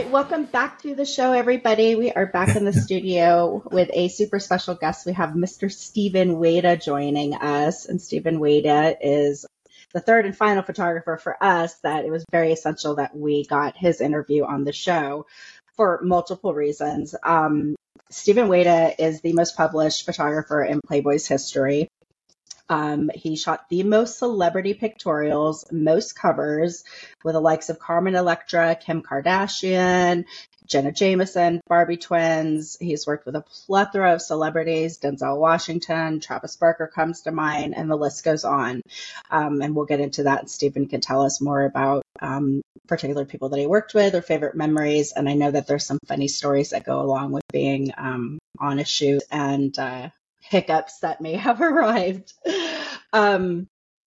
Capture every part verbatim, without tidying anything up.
right, welcome back to the show, everybody. We are back in the studio with a super special guest. We have Mister Stephen Wayda joining us, and Stephen Wayda is the third and final photographer for us that it was very essential that we got his interview on the show for multiple reasons. Um, Stephen Wayda is the most published photographer in Playboy's history. Um, he shot the most celebrity pictorials, most covers with the likes of Carmen Electra, Kim Kardashian, Jenna Jameson, Barbie twins. He's worked with a plethora of celebrities, Denzel Washington, Travis Barker comes to mind, and the list goes on. Um, and we'll get into that. And Stephen can tell us more about um, particular people that he worked with or favorite memories. And I know that there's some funny stories that go along with being um, on a shoot and uh, hiccups that may have arrived. Um,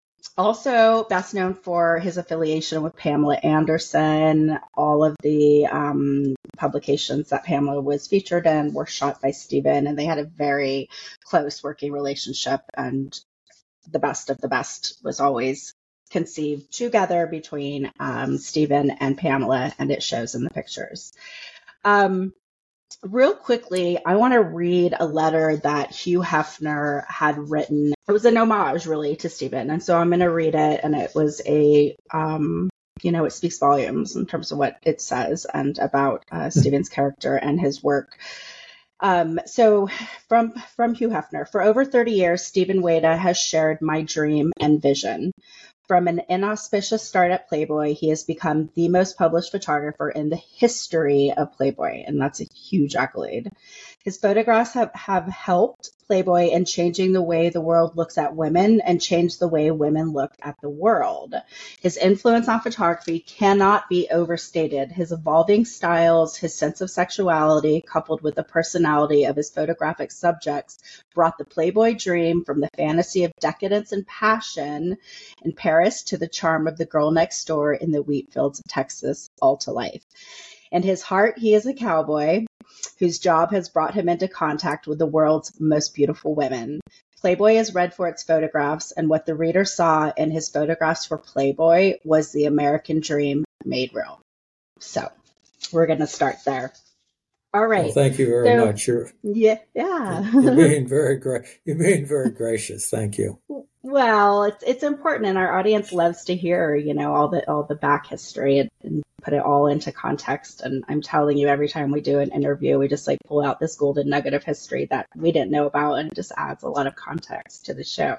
also best known for his affiliation with Pamela Anderson. All of the um, publications that Pamela was featured in were shot by Stephen, and they had a very close working relationship, and the best of the best was always conceived together between um, Stephen and Pamela, and it shows in the pictures. Um, Real quickly, I want to read a letter that Hugh Hefner had written. It was an homage, really, to Stephen. And so I'm going to read it. And it was a, um, you know, it speaks volumes in terms of what it says and about uh, Stephen's character and his work. Um, so from, from Hugh Hefner, for over thirty years, Stephen Wayda has shared my dream and vision. From an inauspicious start at Playboy, he has become the most published photographer in the history of Playboy, and that's a huge accolade. His photographs have, have helped Playboy in changing the way the world looks at women and changed the way women look at the world. His influence on photography cannot be overstated. His evolving styles, his sense of sexuality, coupled with the personality of his photographic subjects, brought the Playboy dream from the fantasy of decadence and passion in Paris to the charm of the girl next door in the wheat fields of Texas, all to life. In his heart, he is a cowboy whose job has brought him into contact with the world's most beautiful women. Playboy is read for its photographs, and what the reader saw in his photographs for Playboy was the American dream made real. So we're going to start there. All right. Well, thank you very so, much. You're, yeah, yeah. you're being very gra- You're being very gracious. Thank you. Well, it's it's important, and our audience loves to hear, you know, all the all the back history and, and put it all into context. And I'm telling you, every time we do an interview, we just like pull out this golden nugget of history that we didn't know about, and it just adds a lot of context to the show.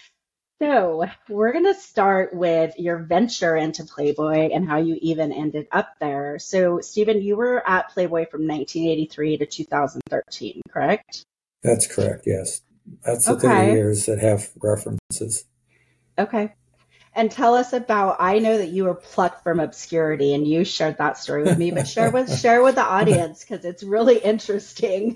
So we're going to start with your venture into Playboy and how you even ended up there. So, Stephen, you were at Playboy from nineteen eighty-three to two thousand thirteen, correct? That's correct, yes. That's the Okay. thirty years that have references. Okay. And tell us about, I know that you were plucked from obscurity and you shared that story with me, but share with share with the audience because it's really interesting.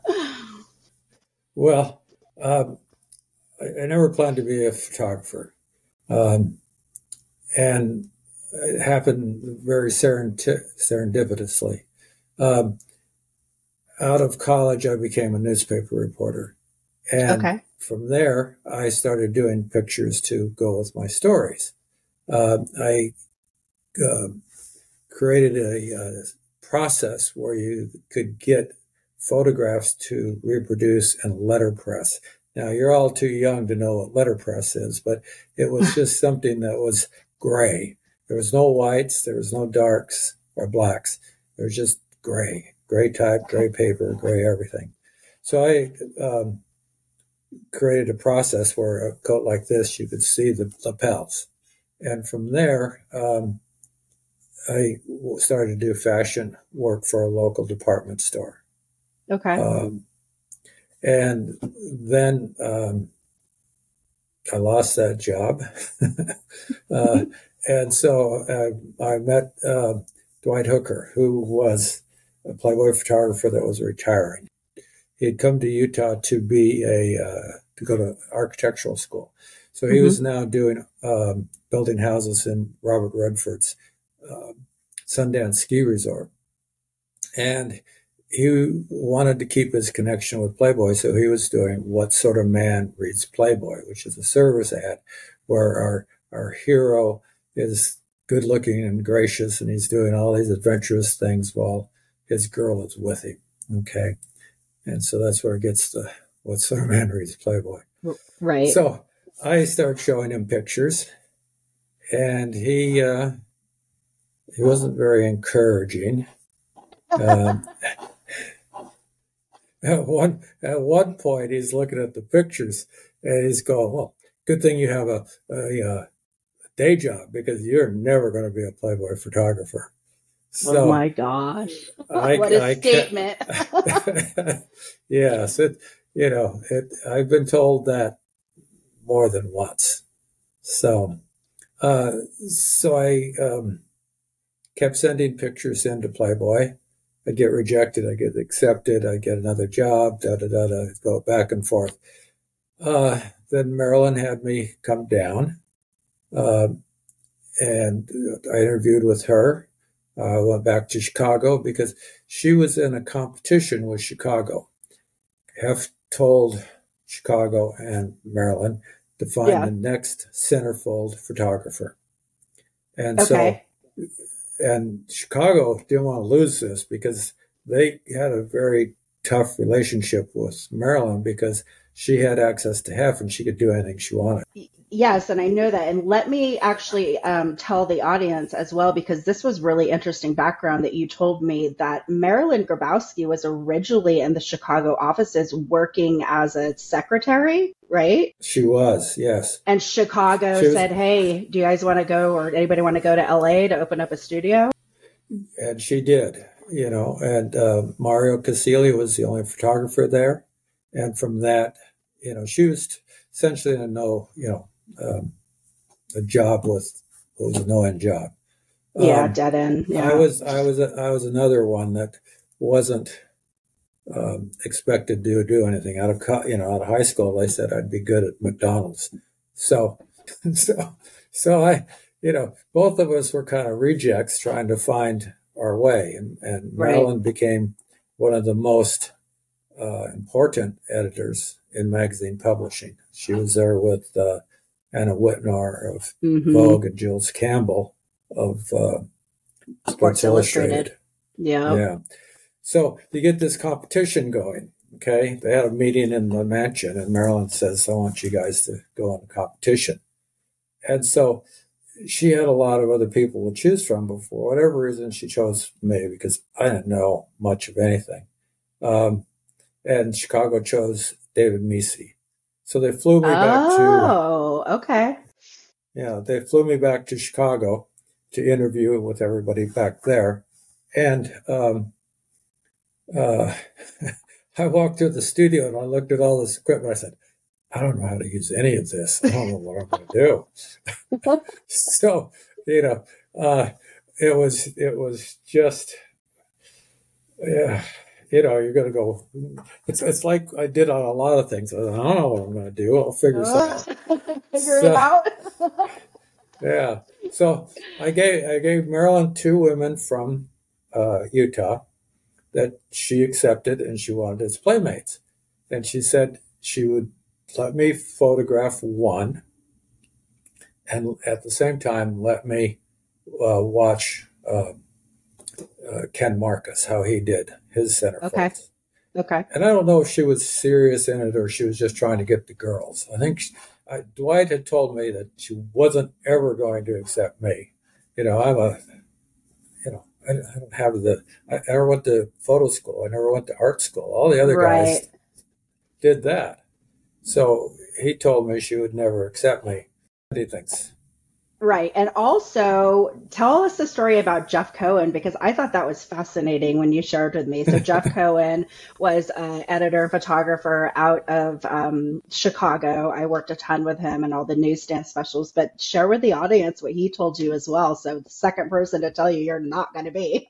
Well, um, I, I never planned to be a photographer. Um, and it happened very serendip- serendipitously. Um, out of college, I became a newspaper reporter. And okay. from there, I started doing pictures to go with my stories. Uh, I uh, created a, a process where you could get photographs to reproduce in letterpress. Now, you're all too young to know what letterpress is, but it was just something that was gray. There was no whites, there was no darks or blacks. There was just gray, gray type, gray paper, gray everything. So I um, created a process where a coat like this, you could see the lapels. And from there, um, I started to do fashion work for a local department store. Okay. Um, and then um, I lost that job. uh, and so uh, I met uh, Dwight Hooker, who was a Playboy photographer that was retiring. He had come to Utah to be a uh, to go to architectural school. So he mm-hmm. was now doing um, building houses in Robert Redford's uh, Sundance Ski Resort. And he wanted to keep his connection with Playboy, so he was doing What Sort of Man Reads Playboy, which is a service ad where our, our hero is good looking and gracious, and he's doing all these adventurous things while his girl is with him. Okay. And so that's where it gets to what's Sir Manry's Playboy. Right. So I start showing him pictures, and he uh, he wasn't very encouraging. Um, at one at one point, he's looking at the pictures, and he's going, "Well, good thing you have a, a, a day job, because you're never going to be a Playboy photographer." So, oh my gosh! I, what a I statement! Yes, it. You know, it. I've been told that more than once. So, uh, so I um, kept sending pictures into Playboy. I'd get rejected, I get accepted, I get another job, da da da da, go back and forth. Uh, then Marilyn had me come down, uh, and I interviewed with her. I uh, went back to Chicago because she was in a competition with Chicago. Hef told Chicago and Marilyn to find yeah. the next centerfold photographer. And okay. so, and Chicago didn't want to lose this because they had a very tough relationship with Marilyn because she had access to Hef and she could do anything she wanted. Yes, and I know that. And let me actually um, tell the audience as well, because this was really interesting background that you told me, that Marilyn Grabowski was originally in the Chicago offices working as a secretary, right? She was, yes. And Chicago was, said, hey, do you guys want to go, or anybody want to go to L A to open up a studio? And she did, you know, and uh, Mario Casilli was the only photographer there. And from that, you know, she was essentially in a no, you know, Um, a job with was a no-end job. Yeah, um, dead end. Yeah. I was I was I was another one that wasn't um, expected to do anything out of you know out of high school. They said I'd be good at McDonald's. So so so I you know both of us were kind of rejects trying to find our way, and, and right. Marilyn became one of the most uh, important editors in magazine publishing. She was there with uh, Anna Whitnor of mm-hmm. Vogue and Jules Campbell of uh, Sports, Sports Illustrated. Illustrated. Yeah. Yeah. So you get this competition going, okay? They had a meeting in the mansion, and Marilyn says, I want you guys to go on a competition. And so she had a lot of other people to choose from, but for whatever reason, she chose me because I didn't know much of anything. Um, and Chicago chose David Meese. So they flew me back to... Oh, okay. Yeah, they flew me back to Chicago to interview with everybody back there. And um, uh, I walked through the studio and I looked at all this equipment. I said, I don't know how to use any of this. I don't know what I'm going to do. So, you know, uh, it was, it was just, yeah. You know, you're going to go, it's it's like I did on a lot of things. I don't know what I'm going to do. I'll figure something out. Figure so, it out. Yeah. So I gave, I gave Marilyn two women from uh, Utah that she accepted and she wanted as playmates. And she said she would let me photograph one and at the same time let me uh, watch uh, uh, Ken Marcus, how he did his centerfolds. Okay. Okay. And I don't know if she was serious in it or she was just trying to get the girls. I think she, I, Dwight had told me that she wasn't ever going to accept me. You know, I'm a, you know, I, I don't have the, I never went to photo school. I never went to art school. All the other right. guys did that. So he told me she would never accept me. What do you think? Right. And also tell us the story about Jeff Cohen, because I thought that was fascinating when you shared with me. So Jeff Cohen was an editor and photographer out of um, Chicago. I worked a ton with him and all the newsstand specials, but share with the audience what he told you as well. So the second person to tell you you're not going to be.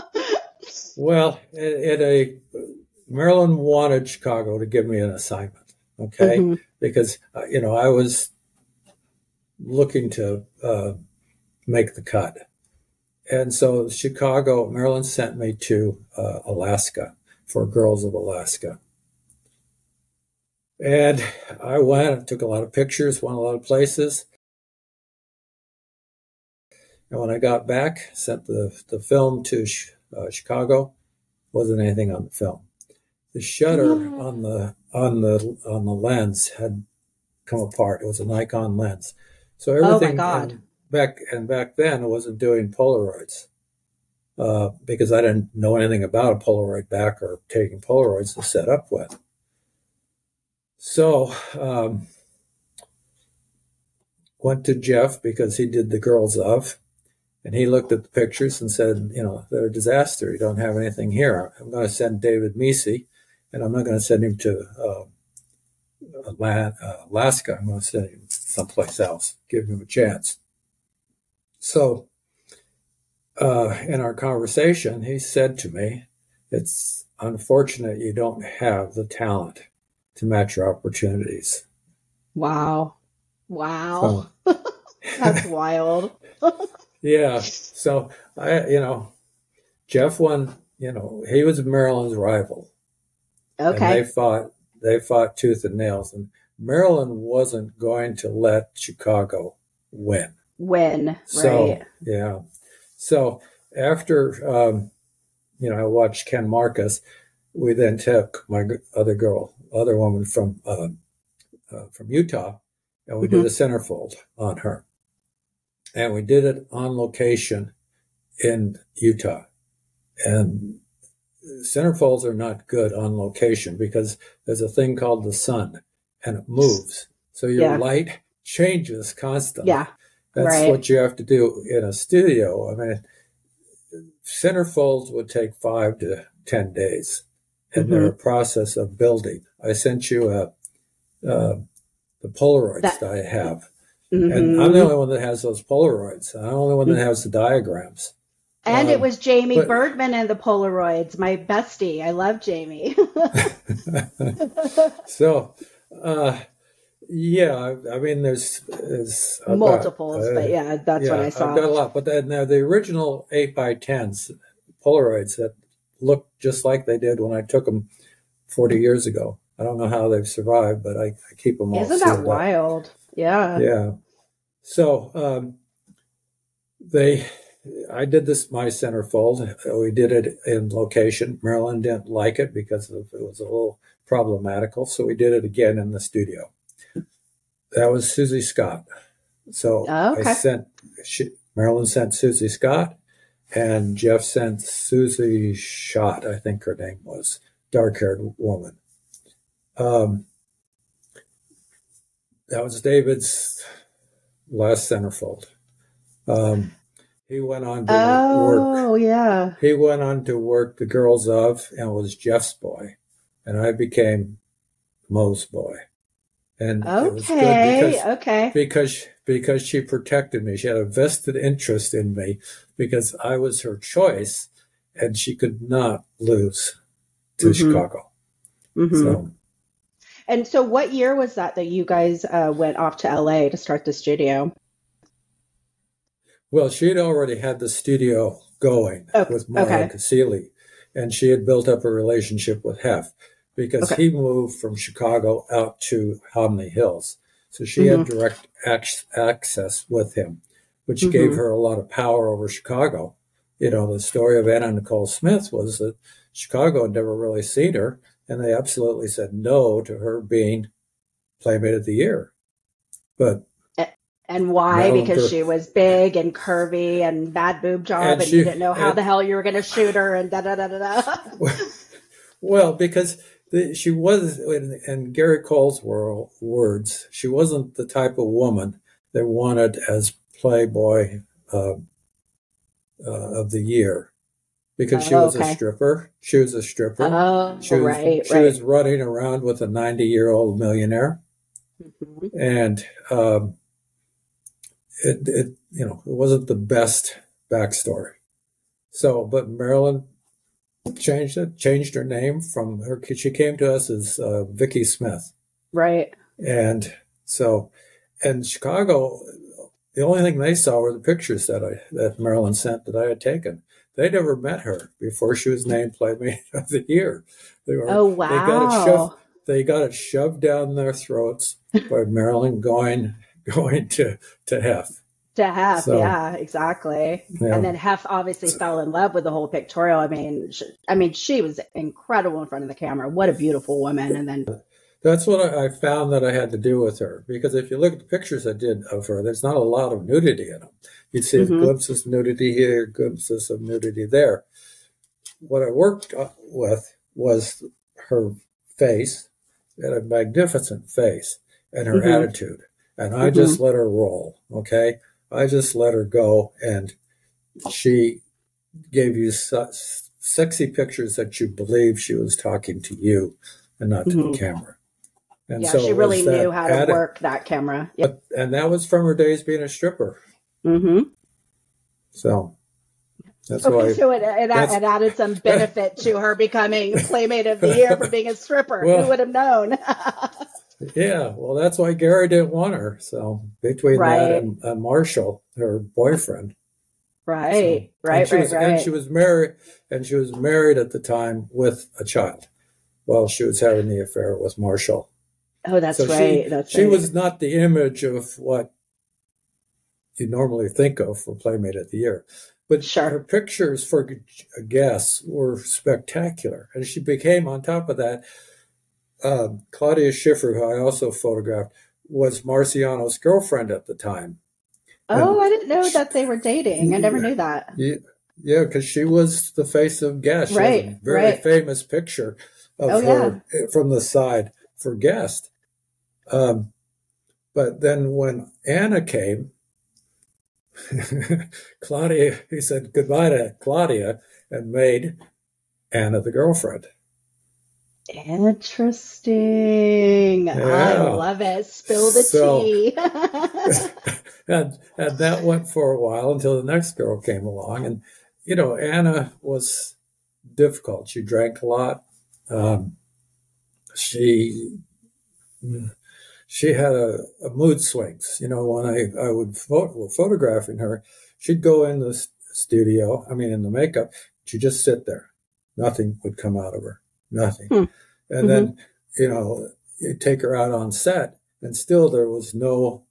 Well, at a Marilyn wanted Chicago to give me an assignment. Okay. Mm-hmm. Because, uh, you know, I was looking to uh, make the cut. And so Chicago, Marilyn sent me to uh, Alaska for Girls of Alaska. And I went, took a lot of pictures, went a lot of places. And when I got back, sent the, the film to uh, Chicago, wasn't anything on the film. The shutter Mm. on the on the on the lens had come apart. It was a Nikon lens, so everything. Oh my God. And back and back then, I wasn't doing Polaroids uh, because I didn't know anything about a Polaroid back or taking Polaroids to set up with. So um, went to Jeff because he did the Girls Of, and he looked at the pictures and said, you know, they're a disaster. You don't have anything here. I'm going to send David Meese, and I'm not going to send him to uh, Alaska. I'm going to send him someplace else, give him a chance. So uh, in our conversation, he said to me, it's unfortunate you don't have the talent to match your opportunities. Wow. Wow. So, that's wild. Yeah. So I, you know, Jeff won, you know, he was Marilyn's rival. Okay. And they fought, they fought tooth and nails, and Marilyn wasn't going to let Chicago win. Win. So, right. Yeah. So after, um, you know, I watched Ken Marcus, we then took my other girl, other woman from, uh, uh, from Utah, and we mm-hmm. did a centerfold on her. And we did it on location in Utah. And centerfolds are not good on location because there's a thing called the sun, and it moves. So your yeah. light changes constantly. Yeah, That's right. what you have to do in a studio. I mean, centerfolds would take five to ten days, and mm-hmm. they're a process of building. I sent you a, uh, the Polaroids that, that I have. Mm-hmm. And I'm the only one that has those Polaroids. I'm the only one that has the diagrams. And um, it was Jamie but, Bergman and the Polaroids, my bestie. I love Jamie. So, uh, yeah, I, I mean, there's, there's multiples, got, uh, but yeah, that's yeah, what I saw. I've got a lot. But then, now the original eight by tens Polaroids that look just like they did when I took them forty years ago. I don't know how they've survived, but I, I keep them all. Isn't that wild? Up. Yeah. Yeah. So um, they, I did this, my centerfold. We did it in location. Marilyn didn't like it because of, it was a little problematical. So we did it again in the studio. That was Susie Scott. So oh, okay. I sent, she, Marilyn sent Susie Scott, and Jeff sent Susie Schott, I think her name was, dark-haired woman. Um, that was David's last centerfold. Um, he went on to oh, work. Oh, yeah. He went on to work the Girls Of and was Jeff's boy. And I became Mo's boy. And okay, it was good because, okay. because, because she protected me. She had a vested interest in me because I was her choice, and she could not lose to mm-hmm. Chicago. Mm-hmm. So. And so what year was that that you guys uh, went off to L A to start the studio? Well, she had already had the studio going oh, with Mario okay. Casilli, and she had built up a relationship with Hef because okay. he moved from Chicago out to Hominy Hills. So she mm-hmm. had direct ac- access with him, which mm-hmm. gave her a lot of power over Chicago. You know, the story of Anna Nicole Smith was that Chicago had never really seen her, and they absolutely said no to her being Playmate of the Year. But and why? Marilyn because Cur- she was big and curvy and bad boob job, and, and she, you didn't know how and, the hell you were going to shoot her, and da da da da da. Well, because the, she was, in, in Gary Cole's world, words, she wasn't the type of woman they wanted as Playboy uh, uh, of the Year. Because she oh, was okay. a stripper. She was a stripper. Oh, she was, right, she right. was running around with a ninety-year-old millionaire. Mm-hmm. And um, it, it, you know, it wasn't the best backstory. So, but Marilyn changed it, changed her name from her. She came to us as uh, Vicky Smith. Right. And so, and Chicago, the only thing they saw were the pictures that I, that Marilyn sent that I had taken. They never met her before she was named Playmate of the Year. They were, oh, wow. They got it shoved, they got it shoved down their throats by Marilyn going, going to, to Hef. To Hef, So, yeah, exactly. yeah. And then Hef obviously fell in love with the whole pictorial. I mean, she, I mean, she was incredible in front of the camera. What a beautiful woman. And then That's what I, I found that I had to do with her. Because if you look at the pictures I did of her, there's not a lot of nudity in them. You'd see Mhm. glimpses of nudity here, glimpses of nudity there. What I worked with was her face, and a magnificent face, and her Mhm. attitude. And I just let her roll, okay? I just let her go, and she gave you such sexy pictures that you believe she was talking to you and not to Mhm. the camera. And yeah, so she it was really that knew how to atti- work that camera. Yeah. But, and that was from her days being a stripper. Mm-hmm. So that's Okay, why. so it, it, that's- it added some benefit to her becoming Playmate of the Year for being a stripper. Well- Who would have known? Yeah, well, that's why Gary didn't want her. So between Right. that and, and Marshall, her boyfriend, Right, so, right, and she right, was, right. and she was married, and she was married at the time with a child, while she was having the affair with Marshall. Oh, that's so right. She, that's she right. was not the image of what you normally think of for Playmate of the Year. But Sure. her pictures for guests were spectacular. And she became, on top of that, um, Claudia Schiffer, who I also photographed, was Marciano's girlfriend at the time. Oh, And I didn't know that they were dating. I never Yeah. knew that. Yeah, because she was the face of Guest. She Right, has a very right. famous picture of Oh, her from the side for Guest. Um, but then when Anna came, Claudia, he said goodbye to Claudia and made Anna the girlfriend. Interesting. I Yeah. love it. Spill the So- tea. and, and that went for a while until the next girl came along. And, you know, Anna was difficult. She drank a lot. Um, she she had a, a mood swings. You know, when I, I would photo, photographing her, she'd go in the studio, I mean, in the makeup, she'd just sit there. Nothing would come out of her. Nothing. Hmm. And then, you know, you take her out on set, and still there was no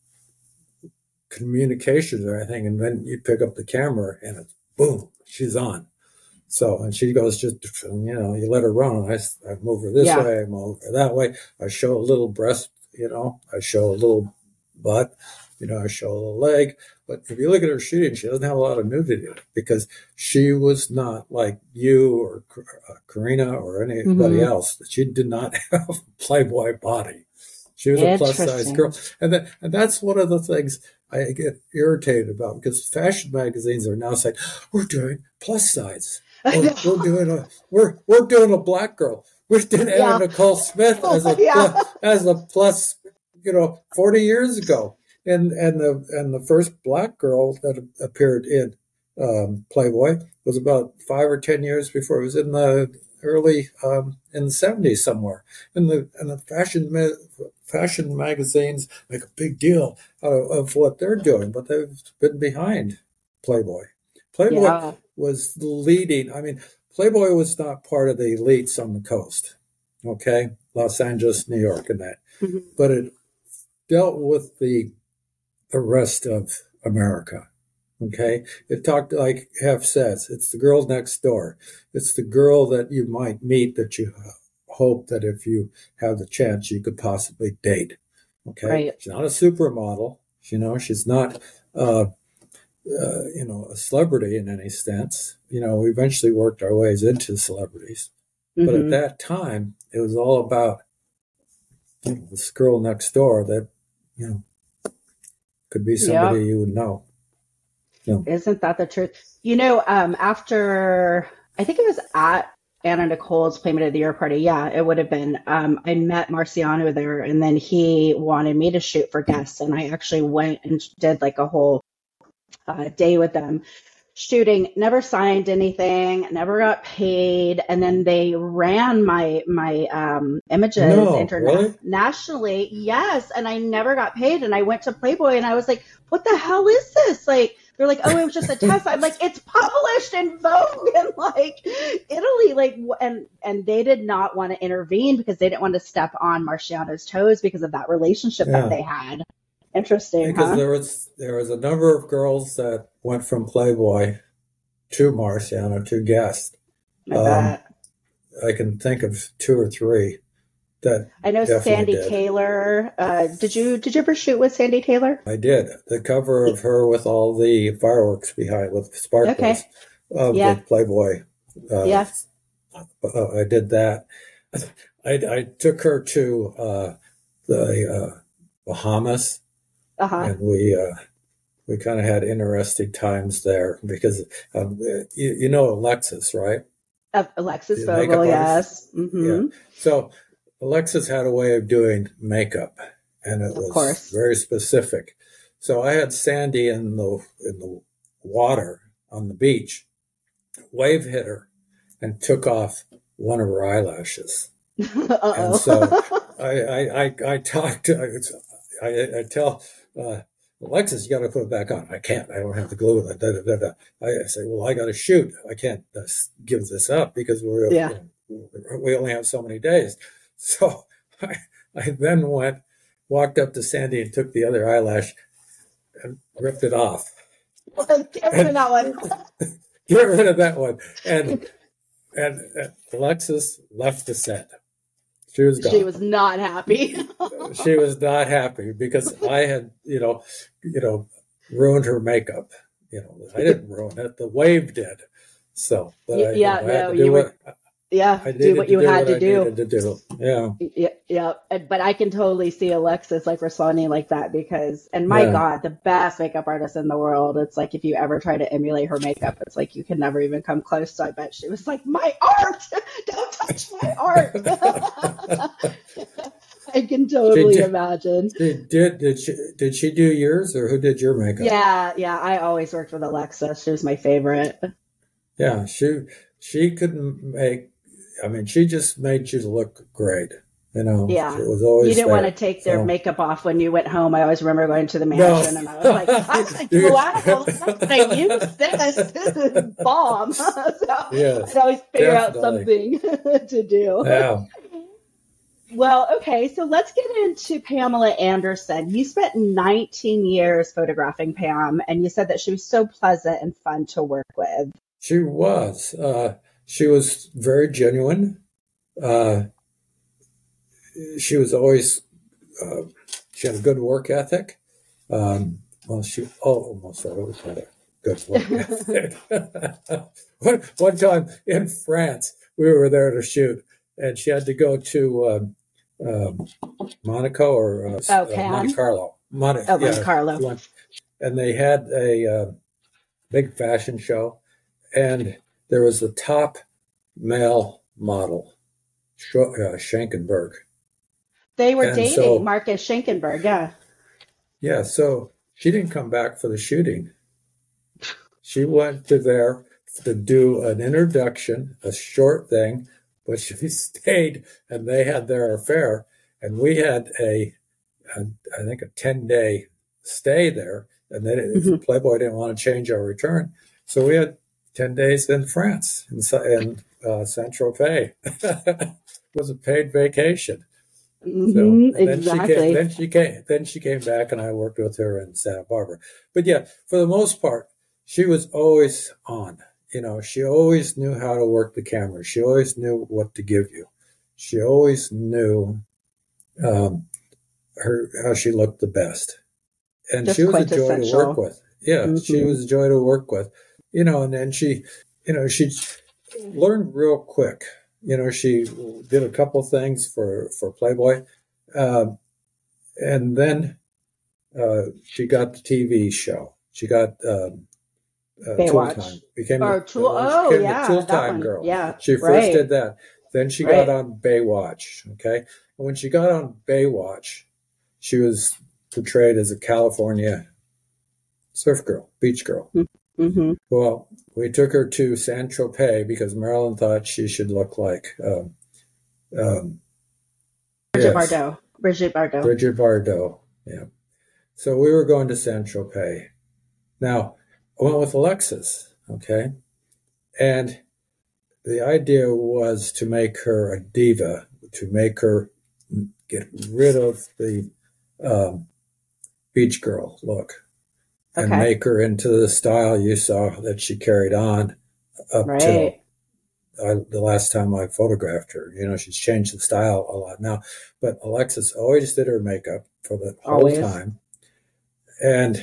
communication or anything. And then you pick up the camera, and it's boom, she's on. So, and she goes, just, you know, you let her run. I, I move her this Yeah. way, I move her that way. I show a little breast, you know, I show a little butt, you know, I show a little leg. But if you look at her shooting, she doesn't have a lot of nudity in it because she was not like you or uh, Karina or anybody Mhm. else. She did not have a Playboy body. She was a plus size Interesting. girl. And, that, and that's one of the things I get irritated about because fashion magazines are now saying, we're doing plus size. We're, we're doing a we're we're doing a black girl. We did Anna Yeah. Nicole Smith as a Yeah. plus, as a plus, you know, forty years ago, and and the and the first black girl that appeared in um, Playboy was about five or ten years before. It was in the early um, in the seventies somewhere. And the and the fashion ma- fashion magazines make a big deal out of, of what they're doing, but they've been behind Playboy. Playboy Yeah. was leading. I mean, Playboy was not part of the elites on the coast, okay? Los Angeles, New York, and that. Mhm. But it dealt with the, the rest of America, okay? It talked, like Hef says, it's the girl next door. It's the girl that you might meet that you hope that if you have the chance, you could possibly date, okay? Right. She's not a supermodel, you know, she's not... Uh, Uh, you know, a celebrity in any sense. You know, we eventually worked our ways into celebrities. But at Mhm. that time, it was all about, you know, this girl next door that, you know, could be somebody Yeah. you would know. So, Isn't that the truth? You know, um, after, I think it was at Anna Nicole's Playmate of the Year party. Yeah, it would have been. Um, I met Marciano there, and then he wanted me to shoot for guests. And I actually went and did like a whole uh, day with them shooting. Never signed anything, never got paid. And then they ran my my um, images No, interna- really? nationally. Yes, and I never got paid. And I went to Playboy, and I was like, "What the hell is this?" Like, they're like, "Oh, it was just a test." I'm like, "It's published in Vogue and like Italy." Like, wh- and and they did not want to intervene because they didn't want to step on Marciano's toes because of that relationship Yeah. that they had. Interesting, Because huh? there was there was a number of girls that went from Playboy to Marciano to Guest. I Um, bet. I can think of two or three that I know definitely Sandy did. Taylor. Uh, did you did you ever shoot with Sandy Taylor? I did. The cover of her with all the fireworks behind, with sparklers Okay. of the Yeah. Playboy. Uh, Yeah. uh, I did that. I, I took her to uh, the uh, Bahamas, Uh huh. and we uh, we kind of had interesting times there because um, you, you know Alexis, right? Uh, Alexis The makeup Vogel. artist. Yes. Yeah. Mm-hmm. So Alexis had a way of doing makeup, and it Of was course. very specific. So I had Sandy in the in the water on the beach, wave hit her, and took off one of her eyelashes. Uh And so oh. I I I, I talked. I, I, I tell uh, Alexis, you got to put it back on. I can't. I don't have the glue. Da, da, da, da. I, I say, well, I got to shoot. I can't uh, give this up because we're Yeah. you know, we only have so many days. So I, I then went, walked up to Sandy and took the other eyelash and ripped it off. Get rid of that one. Get rid of that one. And and, and Alexis left the set. She was gone. She was not happy. She was not happy because I had, you know, you know, ruined her makeup. You know, I didn't ruin it; the wave did. So, but I, Yeah, you know, I had no, to do you what were, yeah, I do needed what to you do. had What to I do. needed to do. Yeah, Yeah, yeah, but I can totally see Alexis like responding like that because, and my yeah. God, the best makeup artist in the world. It's like if you ever try to emulate her makeup, it's like you can never even come close. So I bet she was like, "My art, don't touch my art." I can She totally did. imagine. She did. Did she? Did she do yours, or who did your makeup? Yeah, yeah, I always worked with Alexis. She was my favorite. Yeah, she she couldn't make. I mean, she just made you look great. You know, Yeah. it was You always didn't want to there. take their So makeup off when you went home. I always remember going to the no. mansion and I was like, I'm going to go out of Alexa and I use this. This is bomb. So Yes, I'd always figure out definitely. something to do. Yeah. Well, okay. So let's get into Pamela Anderson. You spent nineteen years photographing Pam and you said that she was so pleasant and fun to work with. She was. Uh, she was very genuine. Uh, she was always. Uh, she had a good work ethic. Um, well, she oh, almost always had a good work ethic. one, one time in France, we were there to shoot, and she had to go to um, um, Monaco or uh, Oh, uh, Monte Pam? Carlo. Monte, Oh, Monte yeah, Carlo. went, and they had a uh, big fashion show, and there was the top male model, Sch- uh, Schenkenberg. They were And dating so, Marcus Schenkenberg. Yeah. yeah, so she didn't come back for the shooting. She went to there to do an introduction, a short thing, but she stayed and they had their affair. And we had a, a I think, a ten day stay there. And then Mm-hmm. Playboy didn't want to change our return. So we had ten days in France, in, in uh, Saint-Tropez. It was a paid vacation. So Mm-hmm, and then she came, exactly. then she came, then she came back, and I worked with her in Santa Barbara. But yeah, for the most part, she was always on. You know, she always knew how to work the camera. She always knew what to give you. She always knew um, her how she looked the best, and Just she was a joy to work quintessential. with. Yeah, she Mm-hmm. was a joy to work with. You know, and then she, you know, she learned real quick. You know, she did a couple things for, for Playboy. Um, and then uh, she got the T V show. She got um, uh, Tool Baywatch. Time. Became Or the, Tool. uh, Oh, became the yeah, Tool that Time one. girl. Yeah, She first right, did that. Then she got right. on Baywatch. Okay, and when she got on Baywatch, she was portrayed as a California surf girl, beach girl. Mm-hmm. Well, we took her to Saint Tropez because Marilyn thought she should look like um, um, Bridget yes, Bardot. Bridget Bardot. Bridget Bardot. Yeah. So we were going to Saint Tropez. Now, I went with Alexis, okay? And the idea was to make her a diva, to make her get rid of the um, beach girl look and Okay. make her into the style you saw that she carried on up Right. till I, the last time I photographed her. You know, she's changed the style a lot now, but Alexis always did her makeup for the whole Always. time. And,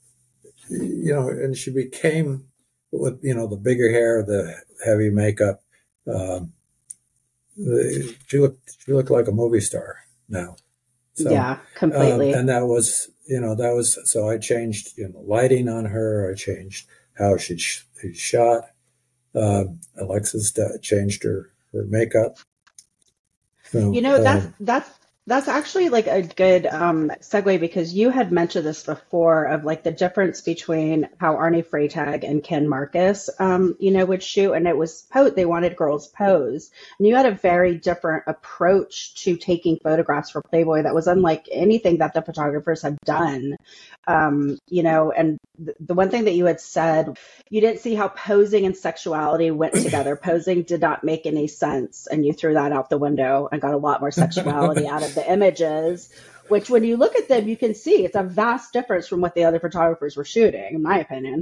you know, and she became, with, you know, the bigger hair, the heavy makeup, um, the, she looked, she looked like a movie star now. So, yeah, completely. Um, and that was, you know, that was, so I changed, you know, lighting on her. I changed how she, sh- she shot. Um, Alexis uh, changed her, her makeup. So, You know, that's um, that's that's actually like a good um, segue because you had mentioned this before of like the difference between how Arnie Freytag and Ken Marcus, um, you know, would shoot, and it was pose. They wanted girls pose, and you had a very different approach to taking photographs for Playboy that was unlike anything that the photographers have done. Um, you know, and th- the one thing that you had said, you didn't see how posing and sexuality went together. Posing did not make any sense, and you threw that out the window and got a lot more sexuality out of the images, which when you look at them, you can see it's a vast difference from what the other photographers were shooting, in my opinion.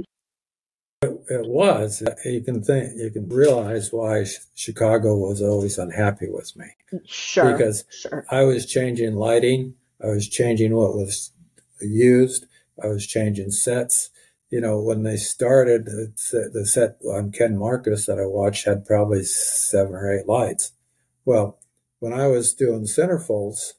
it was, you can think, you can realize why Chicago was always unhappy with me. Sure, because sure. I was changing lighting. I was changing what was used. I was changing sets. You know, when they started, the set on Ken Marcus that I watched had probably seven or eight lights. Well, when I was doing centerfolds,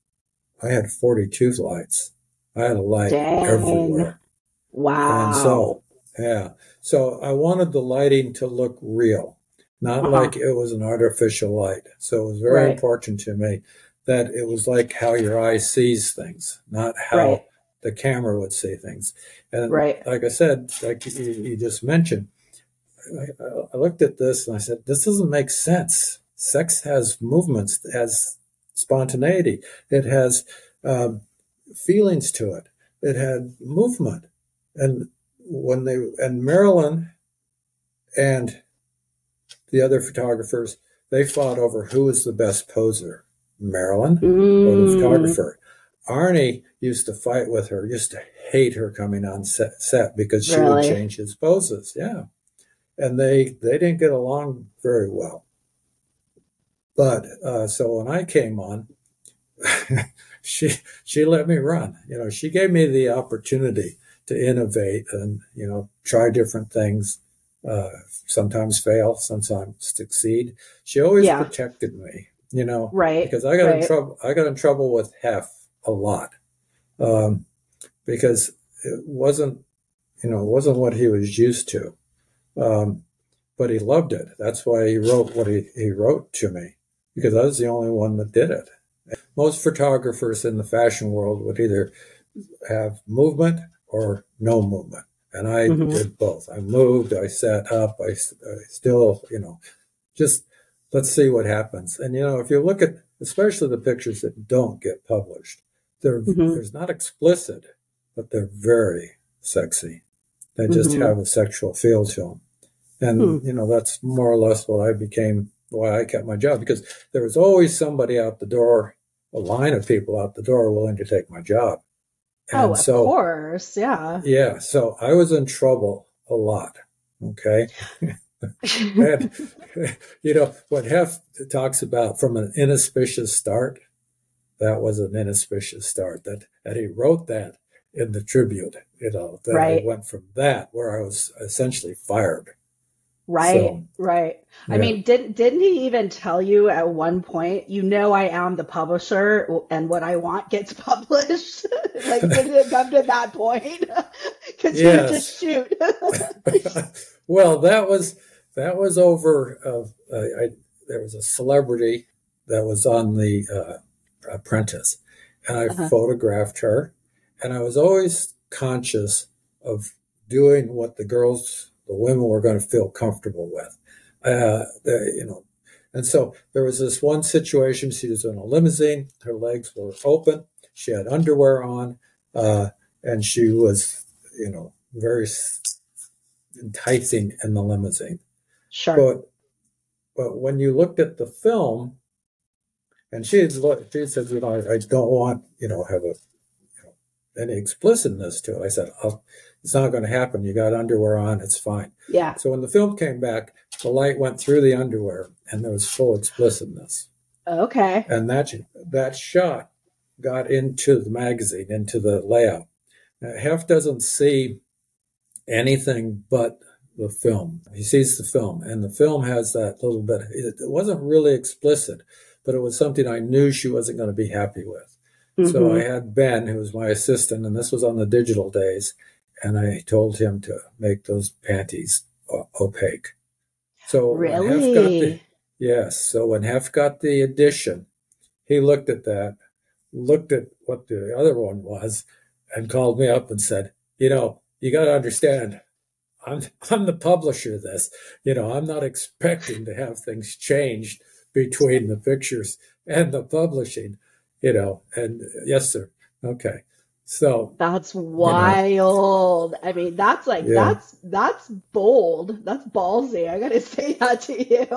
I had forty-two lights. I had a light Dang. everywhere. Wow. And so, yeah. So I wanted the lighting to look real, not Uh-huh. like it was an artificial light. So it was very Right. important to me that it was like how your eye sees things, not how Right. the camera would see things. And Right. like I said, like you, you just mentioned, I, I looked at this and I said, this doesn't make sense. Sex has movements, it has spontaneity, it has um, feelings to it, it had movement. And when they, and Marilyn and the other photographers, they fought over who was the best poser, Marilyn mm. or the photographer. Arnie used to fight with her, used to hate her coming on set, set because she Really? would change his poses. Yeah. And they, they didn't get along very well. But uh, so when I came on, she she let me run. You know, she gave me the opportunity to innovate and, you know, try different things, uh, sometimes fail, sometimes succeed. She always Yeah. protected me, you know, Right. because I got right. in trouble. I got in trouble with Hef a lot um, because it wasn't, you know, it wasn't what he was used to. Um, but he loved it. That's why he wrote what he, he wrote to me, because I was the only one that did it. Most photographers in the fashion world would either have movement or no movement. And I Mhm. did both. I moved, I sat up, I, I still, you know, just let's see what happens. And, you know, if you look at, especially the pictures that don't get published, they're, Mhm. there's not explicit, but they're very sexy. They just Mhm. have a sexual feel to them. And, Hmm. you know, that's more or less what I became, why I kept my job, because there was always somebody out the door, a line of people out the door willing to take my job. And Oh, of so, course. Yeah. yeah, so I was in trouble a lot. Okay. And, you know, what Hef talks about from an inauspicious start, that was an inauspicious start. That, and he wrote that in the Tribune, you know, that Right. I went from that where I was essentially fired. Right, So, right. I yeah. mean, didn't didn't he even tell you at one point, you know, I am the publisher and what I want gets published? Like, did it come to that point? Because you would just Yes. shoot. Well, that was that was over. Uh, I, I, there was a celebrity that was on the uh, Apprentice, and I Uh-huh. photographed her, and I was always conscious of doing what the girls, the women, were going to feel comfortable with. Uh, the, you know, and so there was this one situation. She was in a limousine. Her legs were open. She had underwear on, uh, and she was, you know, very enticing in the limousine. Sure. But but when you looked at the film, and she had, she had said, you know, I, I don't want, you know, have a, you know, any explicitness to it. I said, oh, it's not going to happen. You got underwear on. It's fine. Yeah. So when the film came back, the light went through the underwear and there was full explicitness. Okay. And that, that shot got into the magazine, into the layout. Now, Hef doesn't see anything but the film. He sees the film, and the film has that little bit. It wasn't really explicit, but it was something I knew she wasn't going to be happy with. Mm-hmm. So I had Ben, who was my assistant, and this was on the digital days, and I told him to make those panties uh, opaque. So really? when Hef got the, yes. So when Hef got the edition, he looked at that, looked at what the other one was, and called me up and said, you know, you got to understand, I'm I'm the publisher of this. You know, I'm not expecting to have things changed between the pictures and the publishing, you know, and yes, sir. Okay. So that's wild. You know, I mean, that's like, yeah. that's, that's bold. That's ballsy. I got to say that to you.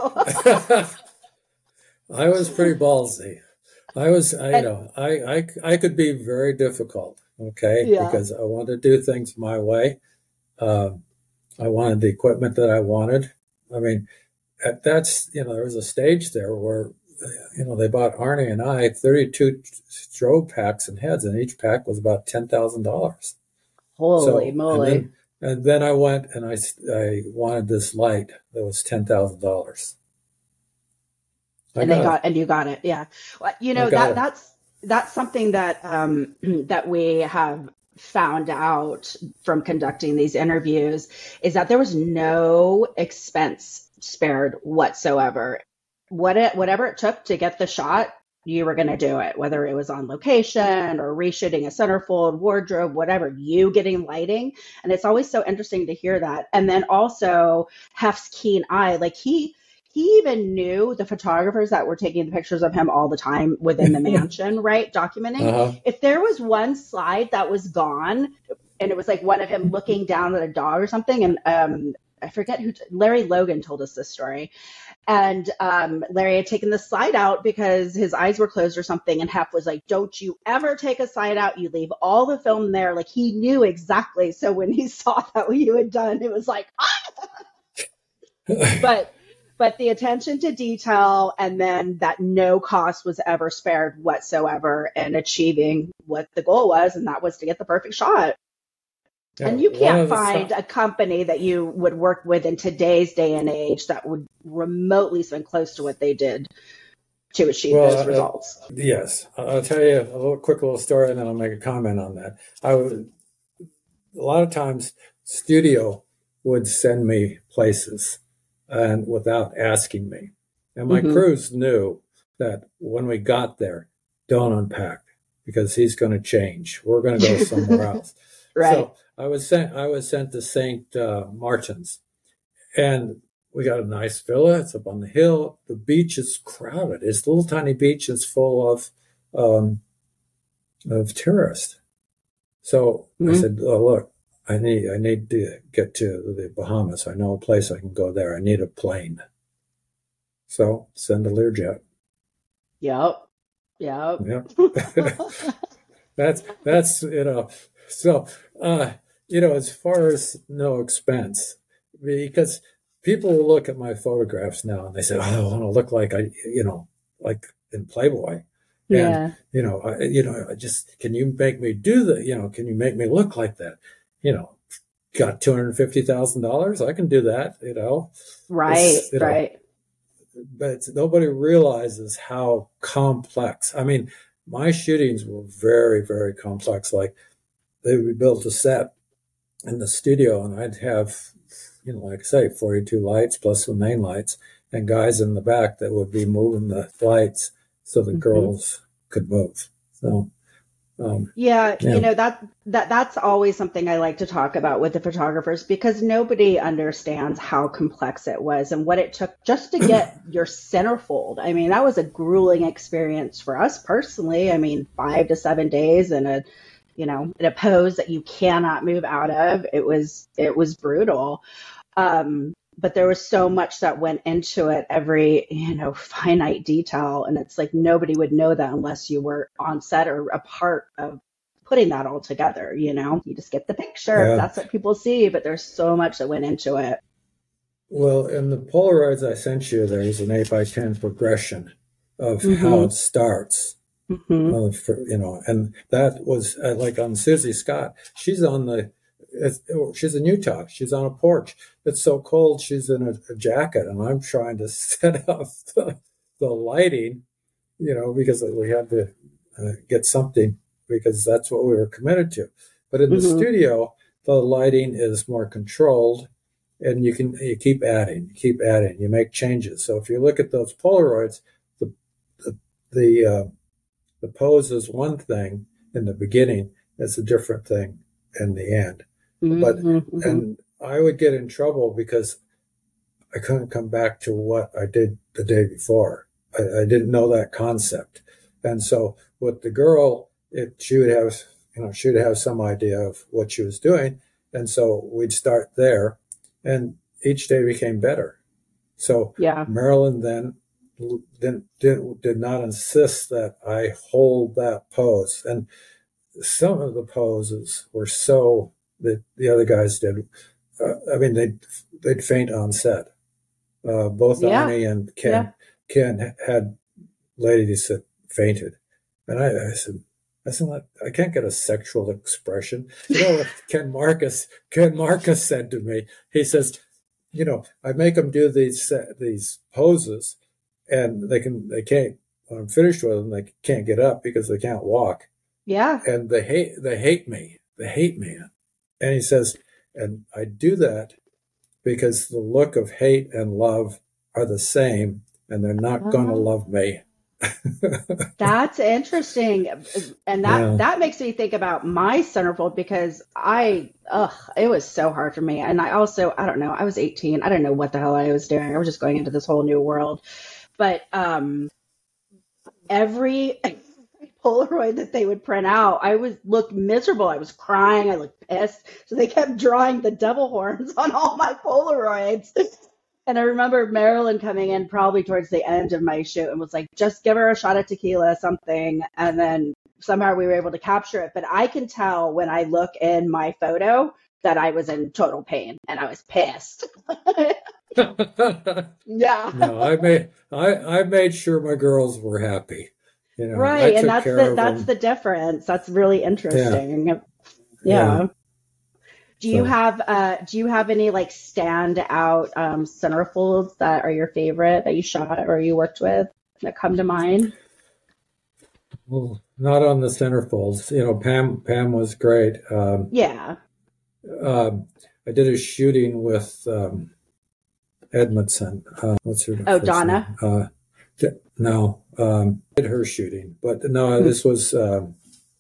I was pretty ballsy. I was, I, you know, I, I, I could be very difficult. Okay. Yeah. Because I wanted to do things my way. Um, I wanted the equipment that I wanted. I mean, at that's, you know, there was a stage there where, you know, they bought Arnie and I thirty-two strobe packs and heads, and each pack was about ten thousand dollars. Holy so, moly. And then, and then I went and I, I wanted this light that was ten thousand dollars. And they got, it. and you got it. Yeah. Well, you know, that, it. that's, that's something that, um, that we have found out from conducting these interviews is that there was no expense spared whatsoever. What it, whatever it took to get the shot, you were going to do it, whether it was on location or reshooting a centerfold, wardrobe, whatever, you getting lighting. And it's always so interesting to hear that. And then also Hef's keen eye, like he, he even knew the photographers that were taking the pictures of him all the time within the mansion, right? Documenting. Uh-huh. If there was one slide that was gone and it was like one of him looking down at a dog or something. And um, I forget who, Larry Logan told us this story. And um, Larry had taken the slide out because his eyes were closed or something. And Hef was like, don't you ever take a slide out. You leave all the film there. Like he knew exactly. So when he saw that what you had done, it was like, ah! but But the attention to detail and then that no cost was ever spared whatsoever in achieving what the goal was, and that was to get the perfect shot. Yeah, and you can't find stuff- a company that you would work with in today's day and age that would remotely come close to what they did to achieve well, those results. Uh, yes. I'll tell you a little quick little story and then I'll make a comment on that. I would, a lot of times studio would send me places and without asking me. And my mm-hmm. crews knew that when we got there, don't unpack because he's going to change. We're going to go somewhere else. Right. So I was sent, I was sent to Saint Uh, Martin's, and we got a nice villa. It's up on the hill. The beach is crowded. It's a little tiny beach. It's full of, um, of tourists. So mm-hmm. I said, oh, look, I need I need to get to the Bahamas. I know a place I can go there. I need a plane. So send a Learjet. Yep. Yep. Yep. that's that's you know. So uh, you know, as far as no expense, because people will look at my photographs now and they say, oh, I want to look like I, you know, like in Playboy. And, yeah. you know, I, you know, I just, can you make me do that? You know, can you make me look like that? You know, got two hundred fifty thousand dollars. I can do that, you know. Right, you know, right. But it's, nobody realizes how complex. I mean, my shootings were very, very complex. Like they would build a set in the studio and I'd have, you know, like I say, forty-two lights plus the main lights and guys in the back that would be moving the lights so the mm-hmm. girls could move. So. Um, yeah, yeah, you know, that, that, that's always something I like to talk about with the photographers because nobody understands how complex it was and what it took just to get your centerfold. I mean, that was a grueling experience for us personally. I mean, five to seven days in a, you know, in a pose that you cannot move out of. It was, it was brutal. Um, but there was so much that went into it, every, you know, finite detail. And it's like nobody would know that unless you were on set or a part of putting that all together, you know? You just get the picture. Yeah. That's what people see, but there's so much that went into it. Well, in the Polaroids I sent you, there's an eight by ten progression of Mm-hmm. how it starts. Mm-hmm. Uh, for, you know, and that was uh, like on Susie Scott. She's on the, it's, she's in Utah. She's on a porch. It's so cold. She's in a, a jacket, and I'm trying to set up the, the lighting, you know, because we had to uh, get something because that's what we were committed to. But in the Mm-hmm. studio, the lighting is more controlled, and you can you keep adding, you keep adding, you make changes. So if you look at those Polaroids, the the the uh, the pose is one thing in the beginning, it's a different thing in the end. Mm-hmm. But Mm-hmm. and I would get in trouble because I couldn't come back to what I did the day before. I, I didn't know that concept. And so with the girl, it she would have you know, she would have some idea of what she was doing. And so we'd start there, and each day became better. So Yeah. Marilyn then did, did, did not insist that I hold that pose. And some of the poses were so that the other guys did. Uh, I mean, they'd, they'd faint on set. Uh, both Yeah. Arnie and Ken, Yeah. Ken had ladies that fainted. And I, I said, I said, I can't get a sexual expression. You know what Ken Marcus, Ken Marcus said to me? He says, you know, I make them do these these poses, and they can they can't. When I'm finished with them, they can't get up because they can't walk. Yeah. And they hate they hate me. They hate me. And he says, and I do that because the look of hate and love are the same, and they're not Oh. going to love me. That's interesting. And that, Yeah. that makes me think about my centerfold because I, ugh, it was so hard for me. And I also, I don't know, I was eighteen. I didn't know what the hell I was doing. I was just going into this whole new world. But um, every Polaroid that they would print out, I was looked miserable. I was crying. I looked pissed. So they kept drawing the devil horns on all my Polaroids. And I remember Marilyn coming in probably towards the end of my shoot and was like, just give her a shot of tequila, something. And then somehow we were able to capture it. But I can tell when I look in my photo that I was in total pain and I was pissed. Yeah. No, I made I, I made sure my girls were happy. You know, I Right. And took that's care the of that's them. the difference. That's really interesting. Yeah. Yeah. Do you So- have uh do you have any like stand out um centerfolds that are your favorite that you shot or you worked with that come to mind? Well, not on the centerfolds. You know, Pam Pam was great. Um, Yeah. um, I did a shooting with um, Edmondson. Uh, what's her Oh, first Donna? name? Uh, d- no, um, did her shooting, but no, Hmm. this was um,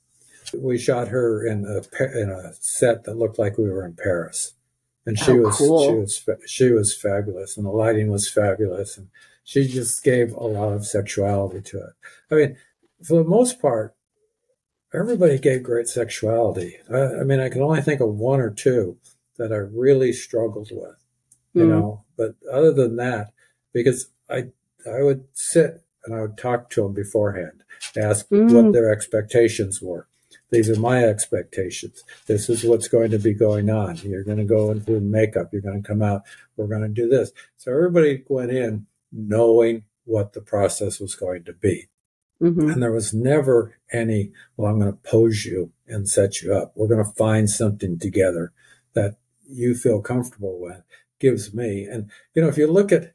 we shot her in a pa- in a set that looked like we were in Paris, and she Oh, was cool. she was fa- she was fabulous, and the lighting was fabulous, and she just gave a lot of sexuality to it. I mean, for the most part, everybody gave great sexuality. I, I mean, I can only think of one or two that I really struggled with, you Mm. know. But other than that, because I I would sit and I would talk to them beforehand, ask Mm. what their expectations were. These are my expectations. This is what's going to be going on. You're going to go into makeup. You're going to come out. We're going to do this. So everybody went in knowing what the process was going to be. hmm And there was never any, well, I'm going to pose you and set you up. We're going to find something together that you feel comfortable with, gives me. And, you know, if you look at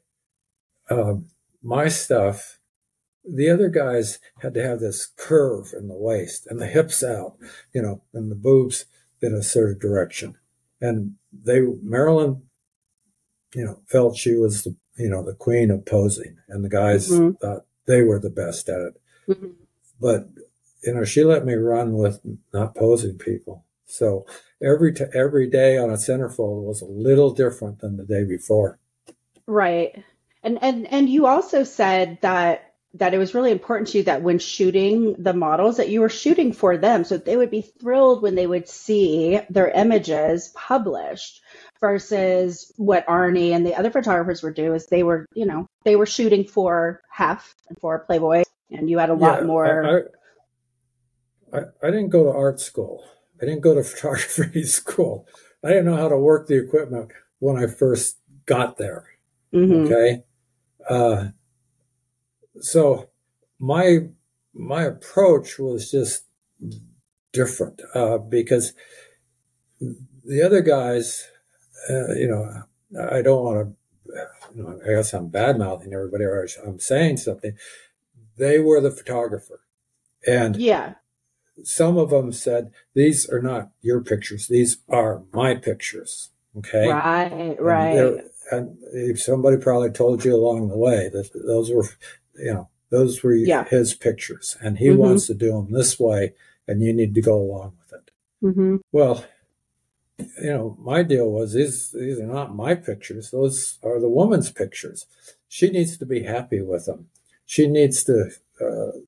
um, my stuff, the other guys had to have this curve in the waist and the hips out, you know, and the boobs in a certain direction. And they, Marilyn, you know, felt she was the, you know, the queen of posing, and the guys Mhm. thought they were the best at it. hmm But, you know, she let me run with not posing people. So every t- every day on a centerfold was a little different than the day before. Right. And and and you also said that that it was really important to you that when shooting the models that you were shooting for them, so they would be thrilled when they would see their images published versus what Arnie and the other photographers would do is they were, you know, they were shooting for Hef and for Playboy, and you had a lot Yeah, more. I, I, I, I didn't go to art school. I didn't go to photography school. I didn't know how to work the equipment when I first got there. Mm-hmm. Okay. Uh, so my, my approach was just different, uh, because the other guys, uh, you know, I don't want to, you know, I guess I'm bad mouthing everybody or I'm saying something. They were the photographer. And yeah, some of them said, these are not your pictures. These are my pictures. Okay. Right. Right. And, and somebody probably told you along the way that those were, you know, those were yeah. his pictures and he mm-hmm. wants to do them this way and you need to go along with it. Mm-hmm. Well, you know, my deal was these, these are not my pictures. Those are the woman's pictures. She needs to be happy with them. She needs to, uh,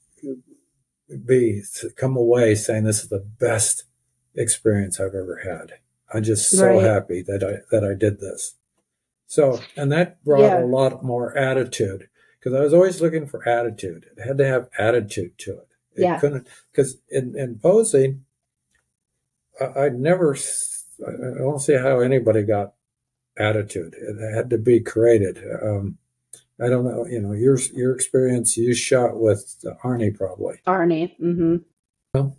be to come away saying this is the best experience I've ever had. I'm just so right. happy that I that I did this. So, and that brought yeah. a lot more attitude because I was always looking for attitude. It had to have attitude to it. It yeah. couldn't because in, in posing, I, I'd never. I don't see how anybody got attitude. It had to be created. Um, I don't know, you know, your your experience, you shot with Arnie probably. Arnie, mm-hmm. Well,